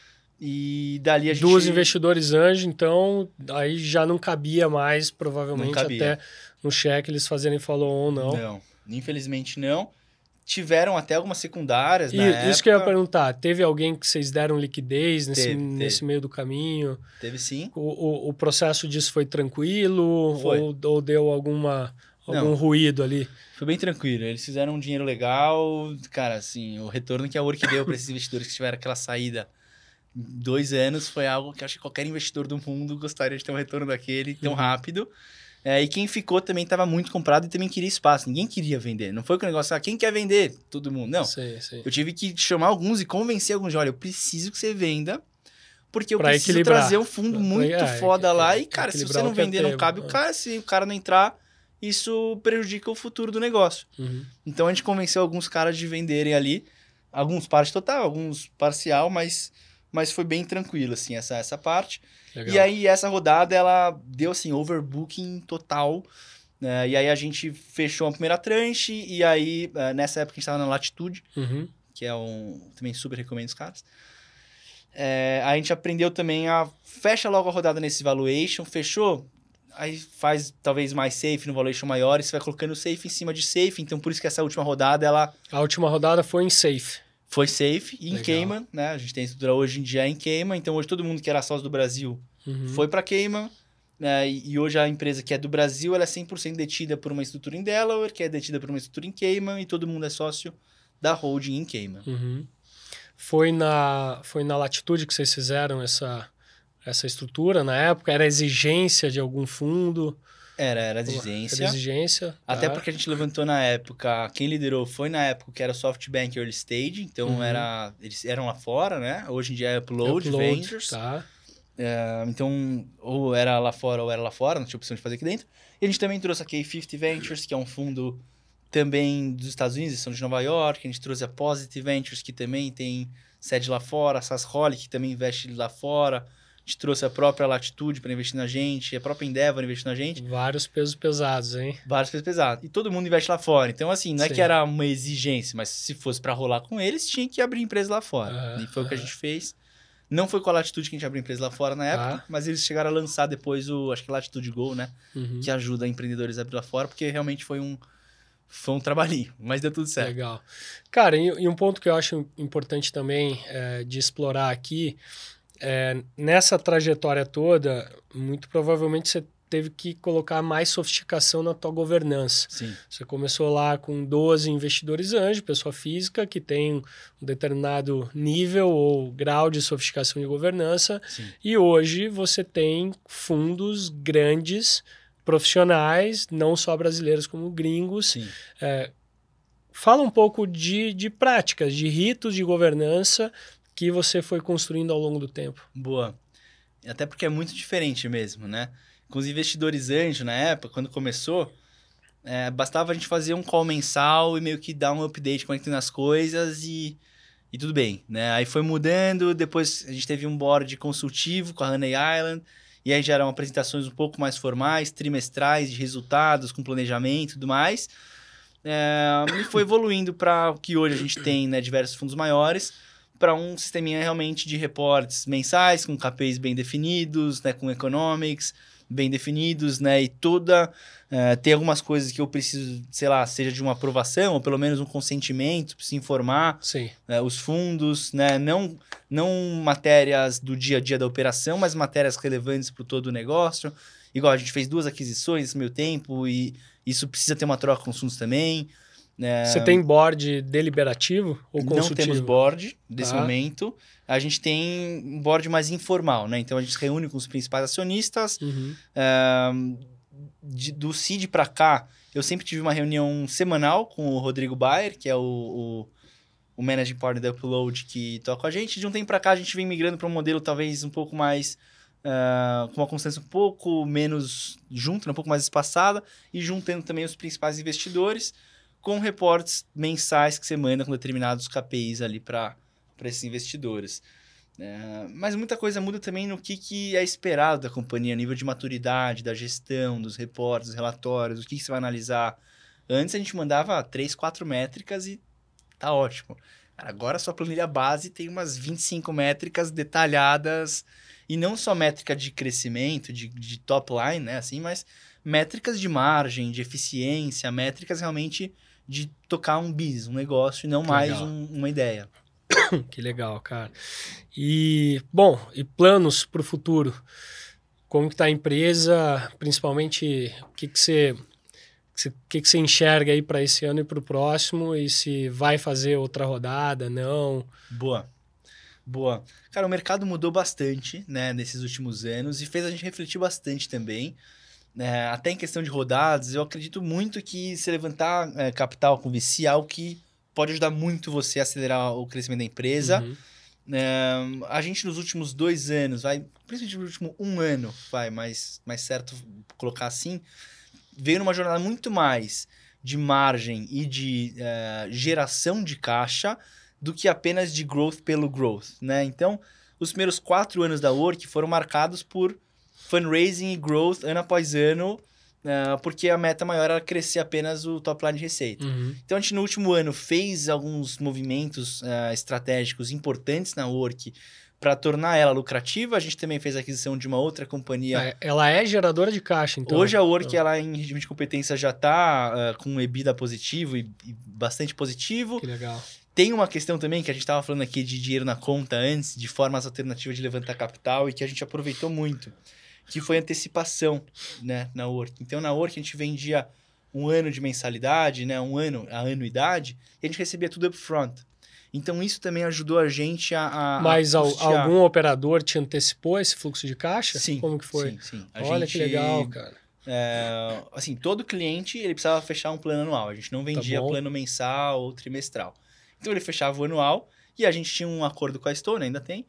E dali a gente... Dos investidores anjo, então, aí já não cabia mais, provavelmente, até no cheque eles fazerem follow-on, não. Não, infelizmente não. Tiveram até algumas secundárias na época. Isso que eu ia perguntar, teve alguém que vocês deram liquidez nesse meio do caminho? Teve sim. O processo disso foi tranquilo? Foi. Ou deu algum ruído ali? Foi bem tranquilo. Eles fizeram um dinheiro legal. Cara, assim, o retorno que a Work deu para esses investidores que tiveram aquela saída 2 anos foi algo que acho que qualquer investidor do mundo gostaria de ter um retorno daquele tão rápido. E quem ficou também estava muito comprado e também queria espaço. Ninguém queria vender. Não foi com o negócio, quem quer vender? Todo mundo. Não. Sim. Eu tive que chamar alguns e convencer alguns de, olha, eu preciso que você venda, porque eu pra preciso equilibrar. Trazer um fundo muito foda lá. E, cara, se você não vender, não cabe o cara. Se o cara não entrar, isso prejudica o futuro do negócio. Então, a gente convenceu alguns caras de venderem ali. Alguns parte total, alguns parcial, mas foi bem tranquilo, assim, essa parte. Legal. E aí, essa rodada, ela deu, assim, overbooking total. E aí, a gente fechou a primeira tranche. E aí, nessa época, a gente estava na Latitude, que é também super recomendo os caras. A gente aprendeu também fecha logo a rodada nesse valuation. Fechou, aí faz talvez mais safe no valuation maior. E você vai colocando safe em cima de safe. Então, por isso que essa última rodada, A última rodada foi em safe. Foi safe e em Cayman, né? A gente tem estrutura hoje em dia em Cayman. Então, hoje todo mundo que era sócio do Brasil foi para Cayman. E hoje a empresa que é do Brasil, ela é 100% detida por uma estrutura em Delaware, que é detida por uma estrutura em Cayman. E todo mundo é sócio da holding em Cayman. Foi na Latitude que vocês fizeram essa estrutura na época? Era exigência de algum fundo? Era exigência. Era exigência. Até porque a gente levantou na época, quem liderou foi na época que era SoftBank Early Stage, então eles eram lá fora, né? Hoje em dia é Upload Ventures. Tá. Então, ou era lá fora ou era lá fora, não tinha opção de fazer aqui dentro. E a gente também trouxe a K50 Ventures, que é um fundo também dos Estados Unidos, eles são de Nova York. A gente trouxe a Positive Ventures, que também tem sede lá fora. A Sasrolic, que também investe lá fora. A gente trouxe a própria Latitude para investir na gente. A própria Endeavor investir na gente. Vários pesos pesados, hein? Vários pesos pesados. E todo mundo investe lá fora. Então, assim, não é Sim. que era uma exigência, mas se fosse para rolar com eles, tinha que abrir empresa lá fora. E foi o que a gente fez. Não foi com a Latitude que a gente abriu empresa lá fora na época, mas eles chegaram a lançar depois acho que Latitude Go, né? Que ajuda empreendedores a abrir lá fora, porque realmente foi um trabalhinho, mas deu tudo certo. Legal. Cara, e um ponto que eu acho importante também de explorar aqui, nessa trajetória toda, muito provavelmente você teve que colocar mais sofisticação na tua governança. Sim. Você começou lá com 12 investidores anjo, pessoa física, que tem um determinado nível ou grau de sofisticação de governança. Sim. E hoje você tem fundos grandes, profissionais, não só brasileiros como gringos. Sim. Fala um pouco de práticas, de ritos de governança que você foi construindo ao longo do tempo. Boa. Até porque é muito diferente mesmo, né? Com os investidores anjo, na época, quando começou, bastava a gente fazer um call mensal e meio que dar um update conectando as coisas e tudo bem, né? Aí foi mudando, depois a gente teve um board consultivo com a Honey Island, e aí já eram apresentações um pouco mais formais, trimestrais, de resultados, com planejamento e tudo mais. E foi evoluindo para o que hoje a gente tem, né, diversos fundos maiores, para um sisteminha realmente de reportes mensais, com KPIs bem definidos, né, com economics bem definidos, né, e tem algumas coisas que eu preciso, sei lá, seja de uma aprovação, ou pelo menos um consentimento, para se informar. Sim. Os fundos, né, não matérias do dia a dia da operação, mas matérias relevantes para todo o negócio. Igual, a gente fez 2 aquisições nesse meio tempo, e isso precisa ter uma troca com os fundos também. Você tem board deliberativo ou consultivo? Não temos board nesse momento. A gente tem um board mais informal, né? Então, a gente se reúne com os principais acionistas. Do CID para cá, eu sempre tive uma reunião semanal com o Rodrigo Bayer, que é o Managing Partner da Upload, que toca com a gente. De um tempo para cá, a gente vem migrando para um modelo talvez um pouco mais... com uma constância um pouco menos junta, um pouco mais espaçada, e juntando também os principais investidores, com reportes mensais que você manda com determinados KPIs ali para esses investidores. Mas muita coisa muda também no que é esperado da companhia, a nível de maturidade, da gestão, dos reportes, dos relatórios, o que você vai analisar. Antes a gente mandava 3, 4 métricas e tá ótimo. Agora a sua planilha base tem umas 25 métricas detalhadas, e não só métrica de crescimento, de top line, né, assim, mas métricas de margem, de eficiência, métricas realmente de tocar um business, um negócio, e não mais uma ideia. Que legal, cara. E, bom, e planos para o futuro? Como que está a empresa? Principalmente, o que você enxerga aí para esse ano e para o próximo? E se vai fazer outra rodada, não? Boa. Cara, o mercado mudou bastante, né, nesses últimos anos, e fez a gente refletir bastante também. Até em questão de rodadas, eu acredito muito que se levantar capital com VC é algo que pode ajudar muito você a acelerar o crescimento da empresa. A gente, nos últimos 2 anos, principalmente no último 1 ano, mais certo colocar assim, veio numa jornada muito mais de margem e de geração de caixa do que apenas de growth pelo growth, né? Então, os primeiros 4 anos da Work foram marcados por fundraising e growth ano após ano, porque a meta maior era crescer apenas o top line de receita. Então, a gente no último ano fez alguns movimentos estratégicos importantes na Work para tornar ela lucrativa. A gente também fez a aquisição de uma outra companhia. Ela é geradora de caixa, então. Hoje a Work, ela em regime de competência já está com um EBITDA positivo e bastante positivo. Que legal. Tem uma questão também que a gente estava falando aqui de dinheiro na conta antes, de formas alternativas de levantar capital, e que a gente aproveitou muito, que foi antecipação, né, na Work. Então, na Work, a gente vendia 1 ano de mensalidade, né, a anuidade, e a gente recebia tudo upfront. Então, isso também ajudou a gente Mas algum operador te antecipou esse fluxo de caixa? Sim. Como que foi? Sim. Olha que legal, cara. Assim, todo cliente ele precisava fechar um plano anual. A gente não vendia plano mensal ou trimestral. Então, ele fechava o anual, e a gente tinha um acordo com a Stone, ainda tem,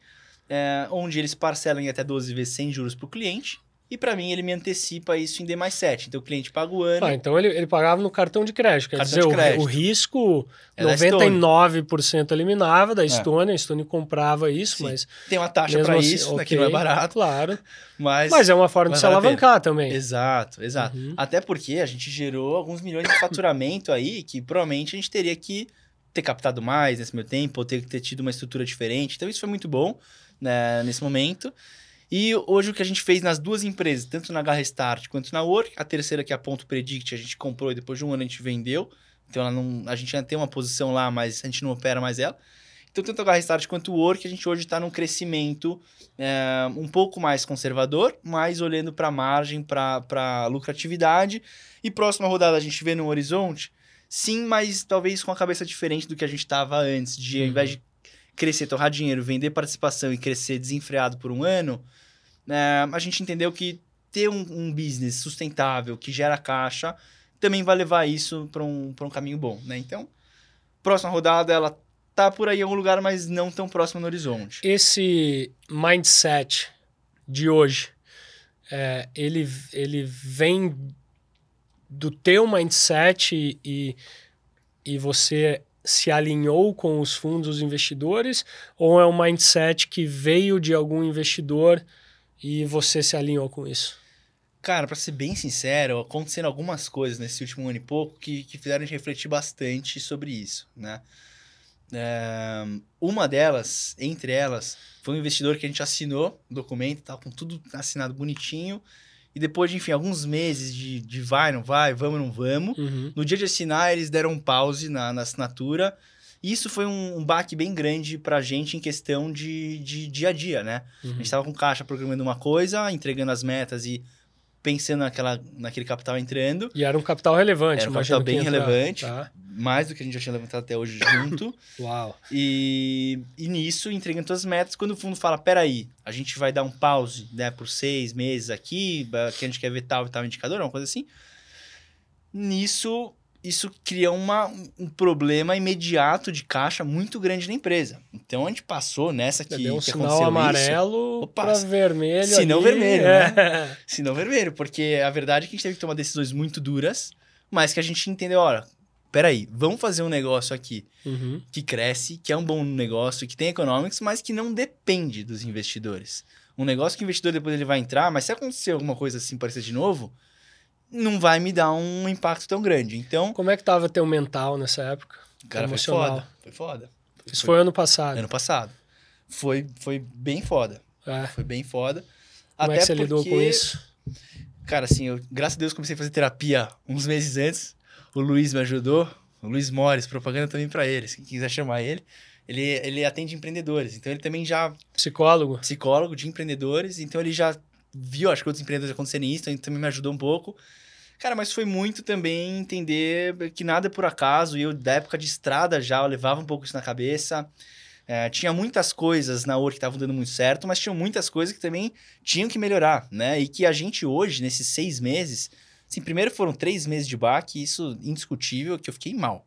onde eles parcelam em até 12 vezes sem juros para o cliente. E para mim, ele me antecipa isso em D mais 7. Então, o cliente paga o ano. Então, ele pagava no cartão de crédito. Quer dizer, o risco, é 99% eliminava da Estônia. A Estônia comprava isso, Sim. mas... Tem uma taxa para assim, isso, né, que não é barato. Claro. Mas é uma forma de se alavancar também. Exato. Até porque a gente gerou alguns milhões de faturamento aí, que provavelmente a gente teria que ter captado mais nesse meio tempo, ou ter tido uma estrutura diferente. Então, isso foi muito bom, né, nesse momento. E hoje o que a gente fez nas duas empresas, tanto na Garrestart quanto na Work, a terceira que é a Ponto Predict, a gente comprou e depois de um ano a gente vendeu. Então a gente ainda tem uma posição lá, mas a gente não opera mais ela. Então tanto a Garrestart quanto o Work, a gente hoje está num crescimento um pouco mais conservador, mas olhando para a margem, para lucratividade. E próxima rodada a gente vê no horizonte, sim, mas talvez com a cabeça diferente do que a gente estava antes, de ao invés de crescer, torrar dinheiro, vender participação e crescer desenfreado por um ano, a gente entendeu que ter um business sustentável, que gera caixa, também vai levar isso para um caminho bom, né? Então, próxima rodada, ela tá por aí em algum lugar, mas não tão próximo no horizonte. Esse mindset de hoje, ele vem do teu mindset e você se alinhou com os fundos investidores, ou é um mindset que veio de algum investidor e você se alinhou com isso? Cara, para ser bem sincero, aconteceram algumas coisas nesse último ano e pouco que fizeram a gente refletir bastante sobre isso, né? Uma delas, entre elas, foi um investidor que a gente assinou o documento, tava com tudo assinado bonitinho, e depois de, enfim, alguns meses de vai, não vai, vamos, não vamos, no dia de assinar, eles deram um pause na assinatura. E isso foi um baque bem grande pra gente em questão de dia a dia, né? A gente tava com caixa programando uma coisa, entregando as metas e pensando naquele capital entrando. E era um capital relevante. Era um capital bem relevante, tá? Mais do que a gente já tinha levantado até hoje junto. Uau! E nisso, entregando todas as metas, quando o fundo fala, peraí, a gente vai dar um pause, né, por 6 meses aqui, que a gente quer ver tal e tal indicador, uma coisa assim. Nisso, isso cria um problema imediato de caixa muito grande na empresa. Então, a gente passou nessa que deu um que sinal amarelo para vermelho. Sinal vermelho, né? Sinal vermelho, porque a verdade é que a gente teve que tomar decisões muito duras, mas que a gente entendeu, olha, peraí, vamos fazer um negócio aqui que cresce, que é um bom negócio, que tem economics, mas que não depende dos investidores. Um negócio que o investidor depois ele vai entrar, mas se acontecer alguma coisa assim parecer de novo, não vai me dar um impacto tão grande. Então, como é que tava teu mental nessa época? Cara, emocional? Foi foda. Isso foi ano passado? Ano passado. Foi bem foda. Foi bem foda. Como é que você lidou com isso? Cara, assim, graças a Deus, comecei a fazer terapia uns meses antes. O Luiz me ajudou. O Luiz Mores, propaganda também pra ele. Se quiser chamar ele. Ele atende empreendedores. Então, ele também já... Psicólogo de empreendedores. Então, ele já viu, acho que outros empreendedores acontecerem isso. Então, ele também me ajudou um pouco. Cara, mas foi muito também entender que nada é por acaso. E eu, da época de estrada já, eu levava um pouco isso na cabeça. Tinha muitas coisas na Work que estavam dando muito certo, mas tinham muitas coisas que também tinham que melhorar, né? E que a gente hoje, nesses 6 meses... Assim, primeiro foram 3 meses de baque, isso indiscutível, que eu fiquei mal.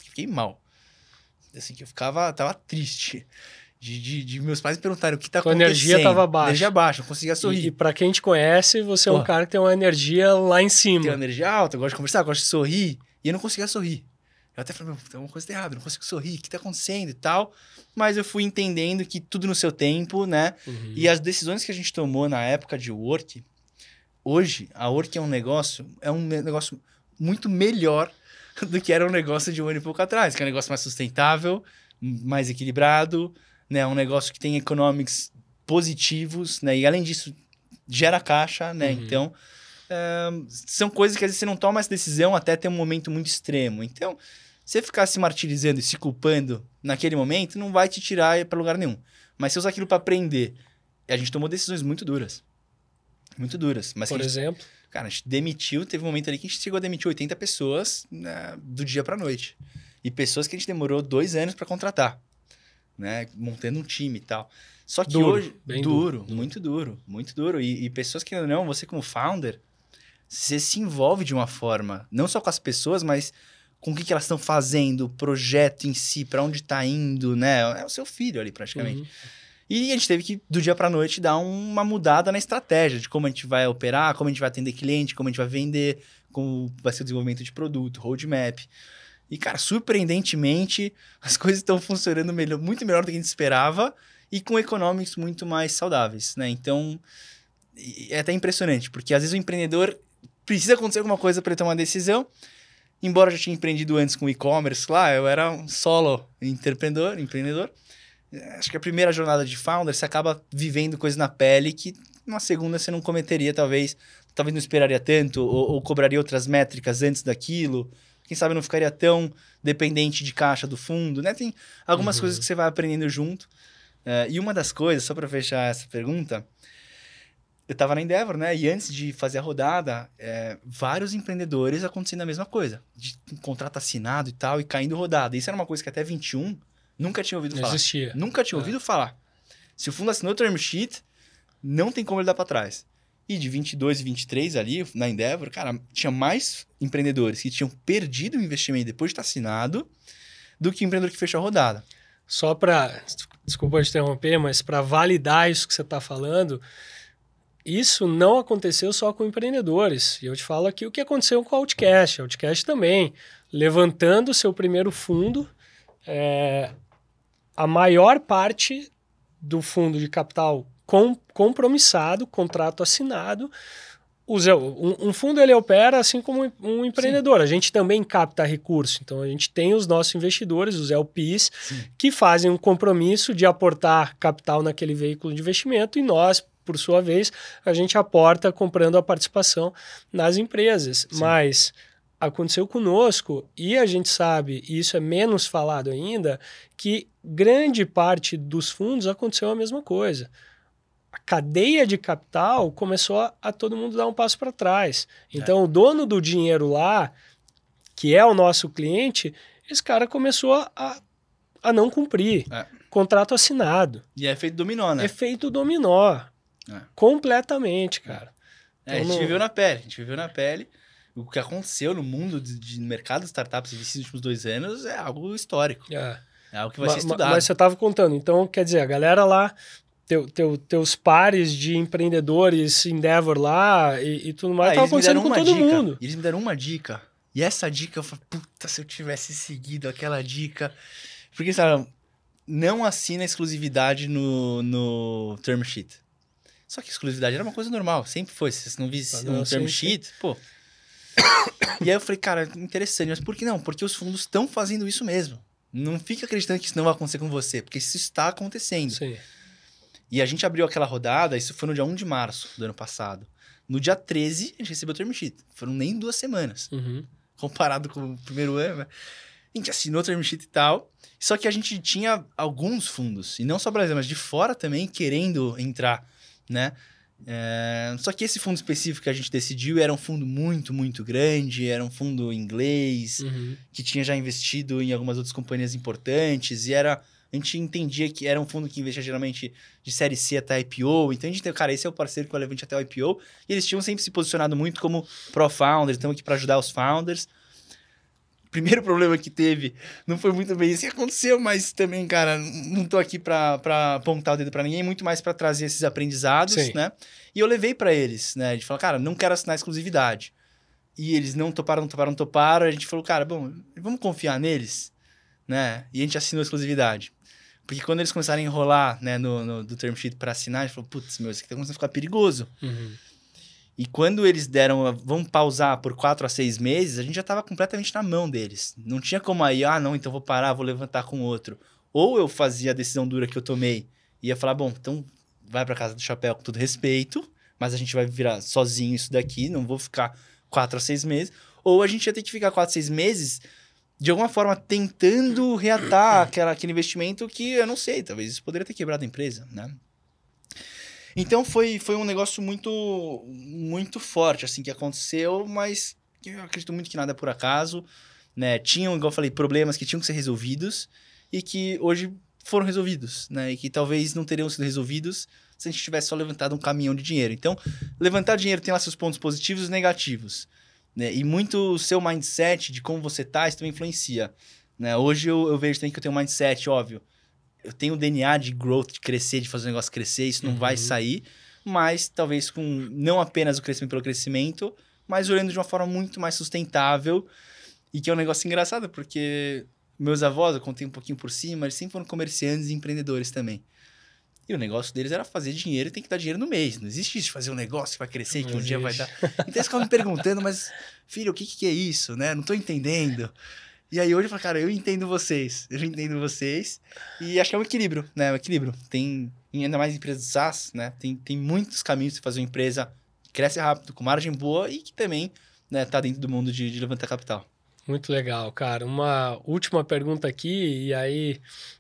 Assim, que eu tava triste. De meus pais me perguntarem o que tá acontecendo. A energia tava baixa. Energia baixa, não conseguia sorrir. E pra quem te conhece, você é um cara que tem uma energia lá em cima. Tem uma energia alta, eu gosto de conversar, eu gosto de sorrir. E eu não conseguia sorrir. Eu até falei, tem uma coisa errada, eu não consigo sorrir, o que tá acontecendo e tal. Mas eu fui entendendo que tudo no seu tempo, né? E as decisões que a gente tomou na época de Work... Hoje, a Work é um negócio muito melhor do que era um negócio de um ano e pouco atrás, que é um negócio mais sustentável, mais equilibrado, né? Um negócio que tem economics positivos, né? E além disso, gera caixa, né? Então, são coisas que às vezes você não toma essa decisão até ter um momento muito extremo. Então, você ficar se martirizando e se culpando naquele momento, não vai te tirar para lugar nenhum. Mas você usa aquilo para aprender. E a gente tomou decisões muito duras. Muito duras. Mas por exemplo? Cara, a gente demitiu, teve um momento ali que a gente chegou a demitir 80 pessoas, né, do dia pra noite. E pessoas que a gente demorou 2 anos para contratar, né? Montando um time e tal. Só que hoje... Duro. Muito duro. E pessoas que não, você como founder, você se envolve de uma forma, não só com as pessoas, mas com o que elas estão fazendo, o projeto em si, para onde tá indo, né? É o seu filho ali, praticamente. E a gente teve que, do dia para noite, dar uma mudada na estratégia de como a gente vai operar, como a gente vai atender cliente, como a gente vai vender, como vai ser o desenvolvimento de produto, roadmap. E, cara, surpreendentemente, as coisas estão funcionando muito melhor do que a gente esperava e com economics muito mais saudáveis, né? Então, é até impressionante, porque às vezes o empreendedor precisa acontecer alguma coisa para ele tomar uma decisão. Embora eu já tinha empreendido antes com e-commerce lá, eu era um solo empreendedor. Acho que a primeira jornada de founder, você acaba vivendo coisas na pele que numa segunda você não cometeria, talvez não esperaria tanto, ou cobraria outras métricas antes daquilo. Quem sabe não ficaria tão dependente de caixa do fundo, né? Tem algumas coisas que você vai aprendendo junto. E uma das coisas, só para fechar essa pergunta, eu estava na Endeavor, né? E antes de fazer a rodada, vários empreendedores acontecendo a mesma coisa. De um contrato assinado e tal, e caindo rodada. Isso era uma coisa que até 21 nunca tinha ouvido falar. Não existia. Nunca tinha ouvido falar. Se o fundo assinou o term sheet, não tem como ele dar para trás. E de 22 e 23 ali, na Endeavor, cara, tinha mais empreendedores que tinham perdido o investimento depois de estar assinado do que empreendedor que fechou a rodada. Só para, desculpa te interromper, mas para validar isso que você está falando, isso não aconteceu só com empreendedores. E eu te falo aqui o que aconteceu com a Outcast. A Outcast também, levantando o seu primeiro fundo, a maior parte do fundo de capital compromissado, contrato assinado. Um fundo ele opera assim como um empreendedor. Sim. A gente também capta recurso. Então a gente tem os nossos investidores, os LPs, sim, que fazem um compromisso de aportar capital naquele veículo de investimento e nós, por sua vez, a gente aporta comprando a participação nas empresas. Sim. Mas aconteceu conosco e a gente sabe, e isso é menos falado ainda, que grande parte dos fundos aconteceu a mesma coisa. A cadeia de capital começou a todo mundo dar um passo para trás. Então, o dono do dinheiro lá, que é o nosso cliente, esse cara começou a não cumprir. Contrato assinado. E é efeito dominó, né? Efeito dominó. Completamente, cara. Então, a gente viveu na pele. A gente viveu na pele. O que aconteceu no mundo de mercado de startups nesses últimos 2 anos é algo histórico. É algo que vai ser estudado. Mas você estava contando. Então, quer dizer, a galera lá... Teus pares de empreendedores Endeavor lá e tudo mais, estava acontecendo com todo mundo. Eles me deram uma dica. E essa dica, eu falei, puta, se eu tivesse seguido aquela dica. Porque, sabe, não assina exclusividade no term sheet. Só que exclusividade era uma coisa normal, sempre foi. Se você não visse um term sheet, pô. E aí eu falei, cara, interessante, mas por que não? Porque os fundos estão fazendo isso mesmo. Não fica acreditando que isso não vai acontecer com você, porque isso está acontecendo. Sim. E a gente abriu aquela rodada, isso foi no dia 1 de março do ano passado. No dia 13, a gente recebeu o term sheet. Foram nem 2 semanas. Comparado com o primeiro ano, né? A gente assinou o term sheet e tal. Só que a gente tinha alguns fundos, e não só Brasil, mas de fora também, querendo entrar, né? Só que esse fundo específico que a gente decidiu era um fundo muito, muito grande, era um fundo inglês, que tinha já investido em algumas outras companhias importantes, e a gente entendia que era um fundo que investia geralmente de série C até IPO. Então a gente tem, cara, esse é o parceiro que vai levar a gente até o IPO. E eles tinham sempre se posicionado muito como pro-founders, estamos aqui para ajudar os founders. O primeiro problema que teve não foi muito bem isso que aconteceu, mas também, cara, não tô aqui para apontar o dedo para ninguém, muito mais para trazer esses aprendizados, sim, né? E eu levei para eles, né? De falar, cara, não quero assinar exclusividade. E eles não toparam. A gente falou, cara, bom, vamos confiar neles, né? E a gente assinou a exclusividade. Porque quando eles começaram a enrolar, né, do term sheet para assinar, a gente falou, putz, meu, isso aqui tá começando a ficar perigoso. E quando eles deram, vamos pausar por 4 a 6 meses, a gente já estava completamente na mão deles. Não tinha como aí, não, então vou parar, vou levantar com outro. Ou eu fazia a decisão dura que eu tomei e ia falar, bom, então vai para casa do chapéu com todo respeito, mas a gente vai virar sozinho isso daqui, não vou ficar 4 a 6 meses. Ou a gente ia ter que ficar 4 a 6 meses... de alguma forma, tentando reatar aquele investimento que, eu não sei, talvez isso poderia ter quebrado a empresa, né? Então, foi um negócio muito, muito forte, assim, que aconteceu, mas eu acredito muito que nada é por acaso, né? Tinham, igual eu falei, problemas que tinham que ser resolvidos e que hoje foram resolvidos, né? E que talvez não teriam sido resolvidos se a gente tivesse só levantado um caminhão de dinheiro. Então, levantar dinheiro tem lá seus pontos positivos e negativos. Né? E muito o seu mindset de como você tá, isso também influencia. Né? Hoje eu vejo também que eu tenho um mindset, óbvio. eu tenho o DNA de growth, de crescer, de fazer o negócio crescer, isso não vai sair, mas talvez com não apenas o crescimento pelo crescimento, mas olhando de uma forma muito mais sustentável, e que é um negócio engraçado, porque meus avós, eu contei um pouquinho por cima, eles sempre foram comerciantes e empreendedores também. E o negócio deles era fazer dinheiro e tem que dar dinheiro no mês. Não existe isso de fazer um negócio que vai crescer, que um dia vai dar. Então eles ficavam me perguntando, mas filho, o que é isso, né? Não tô entendendo. E aí hoje eu falo, cara, eu entendo vocês. E acho que é um equilíbrio, né? Um equilíbrio. Tem, ainda mais empresas de SaaS, né? Tem muitos caminhos de fazer uma empresa que cresce rápido, com margem boa e que também, né, tá dentro do mundo de levantar capital. Muito legal, cara. Uma última pergunta aqui, e aí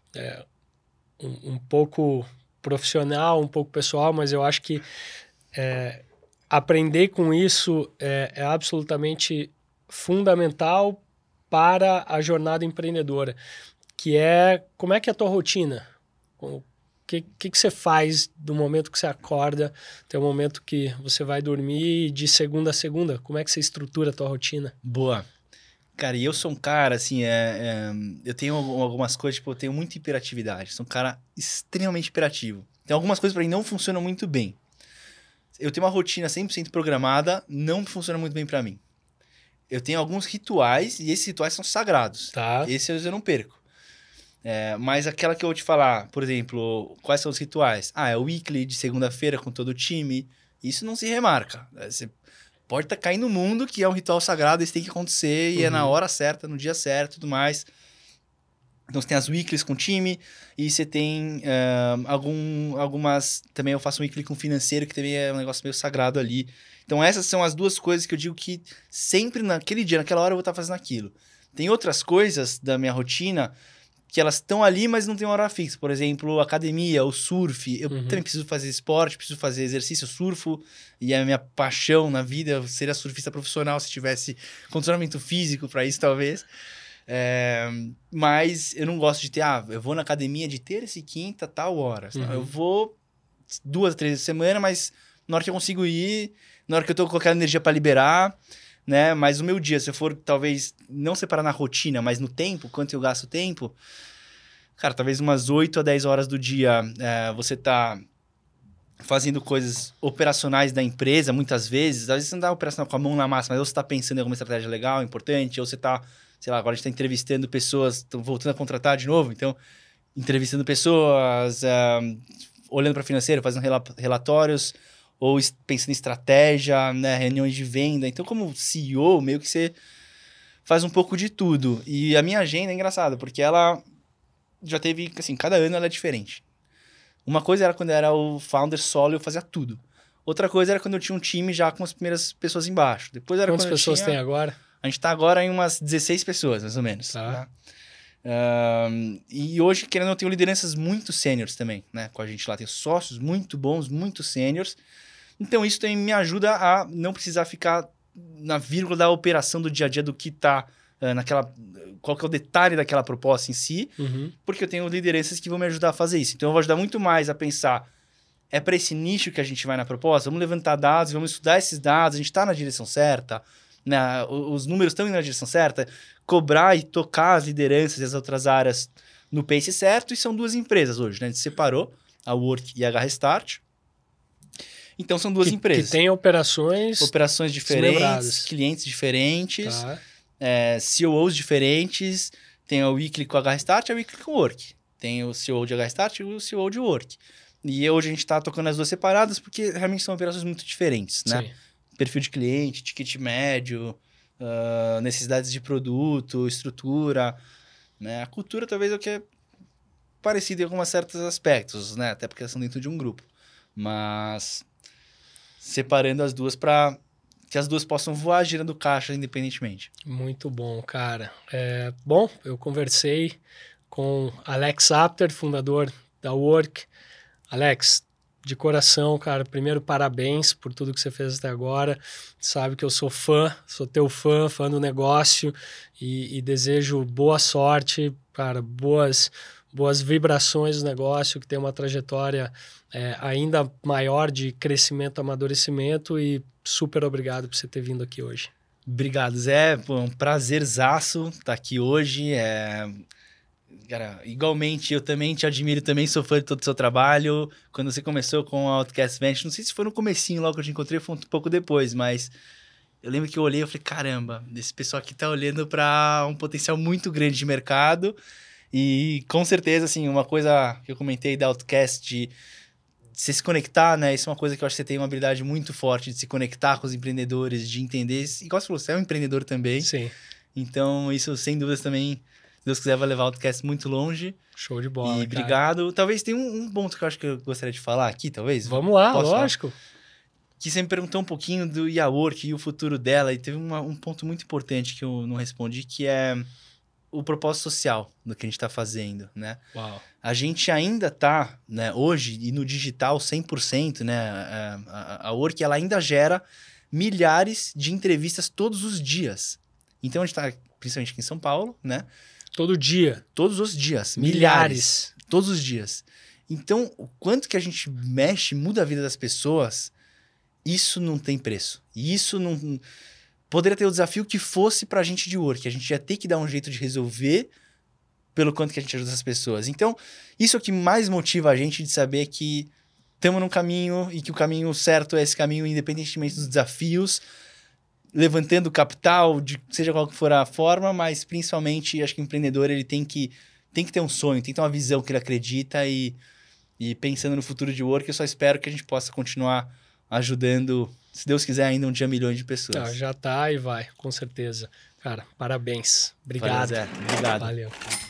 um pouco profissional, um pouco pessoal, mas eu acho que aprender com isso é absolutamente fundamental para a jornada empreendedora, que é como é que é a tua rotina? O que você faz do momento que você acorda até o momento que você vai dormir de segunda a segunda? Como é que você estrutura a tua rotina? Boa. Cara, e eu sou um cara, assim, eu tenho algumas coisas, tipo, eu tenho muita hiperatividade. Sou um cara extremamente hiperativo. Tem algumas coisas pra mim não funcionam muito bem. Eu tenho uma rotina 100% programada, não funciona muito bem pra mim. Eu tenho alguns rituais, e esses rituais são sagrados. Tá. Esses eu não perco. Mas aquela que eu vou te falar, por exemplo, quais são os rituais? É o weekly de segunda-feira com todo o time. Isso não se remarca. Você pode estar caindo no mundo, que é um ritual sagrado, isso tem que acontecer, e é na hora certa, no dia certo e tudo mais. Então, você tem as weeklies com o time, e você tem algumas... Também eu faço um weekly com o financeiro, que também é um negócio meio sagrado ali. Então, essas são as duas coisas que eu digo que sempre naquele dia, naquela hora, eu vou estar fazendo aquilo. Tem outras coisas da minha rotina que elas estão ali, mas não tem uma hora fixa. Por exemplo, academia, o surf. Eu também preciso fazer esporte, preciso fazer exercício, eu surfo. E é a minha paixão na vida. Eu seria surfista profissional se tivesse condicionamento físico para isso, talvez. Mas eu não gosto de ter... eu vou na academia de terça e quinta, tal hora. Eu vou 2 a 3 vezes por semana, mas na hora que eu consigo ir, na hora que eu tô com aquela energia para liberar, né? Mas o meu dia, se eu for, talvez, não separar na rotina, mas no tempo, quanto eu gasto tempo, cara, talvez umas 8 a 10 horas do dia você tá fazendo coisas operacionais da empresa, muitas vezes. Às vezes você não tá operacional com a mão na massa, mas ou você tá pensando em alguma estratégia legal, importante, ou você tá, sei lá, agora a gente tá entrevistando pessoas, estão voltando a contratar de novo, então, entrevistando pessoas, olhando para financeiro, fazendo relatórios, ou pensando em estratégia, né, reuniões de venda. Então, como CEO, meio que você faz um pouco de tudo. E a minha agenda é engraçada, porque ela já teve, assim, cada ano ela é diferente. Uma coisa era quando eu era o founder solo, eu fazia tudo. Outra coisa era quando eu tinha um time já com as primeiras pessoas embaixo. Depois era Quantas pessoas tem agora? A gente tá agora em umas 16 pessoas, mais ou menos. Tá. E hoje, querendo ou não, eu tenho lideranças muito sêniores também, né? Com a gente lá. Tenho sócios muito bons, muito sêniores. Então, isso também me ajuda a não precisar ficar na vírgula da operação do dia a dia, do que tá naquela... Qual que é o detalhe daquela proposta em si, porque eu tenho lideranças que vão me ajudar a fazer isso. Então, eu vou ajudar muito mais a pensar, é para esse nicho que a gente vai na proposta? Vamos levantar dados, vamos estudar esses dados, a gente está na direção certa, né? Os números estão indo na direção certa, cobrar e tocar as lideranças e as outras áreas no pace certo, e são 2 empresas hoje, né? A gente separou a Work e a Restart. Então, são 2 empresas. Que tem operações diferentes, clientes diferentes, tá. COOs diferentes. Tem a Weekly com a Restart e a Weekly com o Work. Tem o CEO de Restart e o CEO de Work. E hoje a gente está tocando as 2 separadas porque realmente são operações muito diferentes, né? Sim. Perfil de cliente, ticket médio, necessidades de produto, estrutura, né? A cultura talvez é o que é parecido em alguns certos aspectos, né? Até porque elas são dentro de um grupo. Mas separando as 2 para que as 2 possam voar girando caixa independentemente. Muito bom, cara. Bom, eu conversei com Alex Apter, fundador da Work. Alex, de coração, cara, primeiro parabéns por tudo que você fez até agora. Sabe que eu sou sou teu fã do negócio e desejo boa sorte, cara, boas vibrações do negócio, que tem uma trajetória ainda maior de crescimento, amadurecimento, e super obrigado por você ter vindo aqui hoje. Obrigado, Zé. Pô, um prazerzaço estar aqui hoje. Cara, igualmente, eu também te admiro, também sou fã de todo o seu trabalho. Quando você começou com a Outcast Venture, não sei se foi no comecinho logo que eu te encontrei, foi um pouco depois, mas eu lembro que eu olhei e falei, caramba, esse pessoal aqui tá olhando para um potencial muito grande de mercado. E com certeza, assim, uma coisa que eu comentei da Outcast, de você se conectar, né? Isso é uma coisa que eu acho que você tem uma habilidade muito forte de se conectar com os empreendedores, de entender. Igual você falou, você é um empreendedor também. Sim. Então, isso, sem dúvidas, também, se Deus quiser, vai levar o Outcast muito longe. Show de bola, E obrigado. Talvez tenha um ponto que eu acho que eu gostaria de falar aqui, talvez. Vamos lá, Posso lógico. Falar? Que você me perguntou um pouquinho do Yawork e o futuro dela, e teve um ponto muito importante que eu não respondi, que é o propósito social do que a gente está fazendo, né? Uau. A gente ainda está, né, hoje, e no digital 100%, né? A Work, ela ainda gera milhares de entrevistas todos os dias. Então, a gente está, principalmente aqui em São Paulo, né? Todo dia. Todos os dias. Milhares. Todos os dias. Então, o quanto que a gente mexe, muda a vida das pessoas, isso não tem preço. E isso não... Poderia ter o desafio que fosse pra gente de Work. A gente ia ter que dar um jeito de resolver pelo quanto que a gente ajuda as pessoas. Então, isso é o que mais motiva a gente de saber que estamos num caminho e que o caminho certo é esse caminho, independentemente dos desafios, levantando capital, seja qual que for a forma, mas principalmente acho que o empreendedor ele tem que ter um sonho, tem que ter uma visão que ele acredita e pensando no futuro de Work, eu só espero que a gente possa continuar ajudando, se Deus quiser, ainda um dia milhões de pessoas. Já tá e vai, com certeza. Cara, parabéns. Obrigado. Valeu, Zé. Obrigado. Valeu.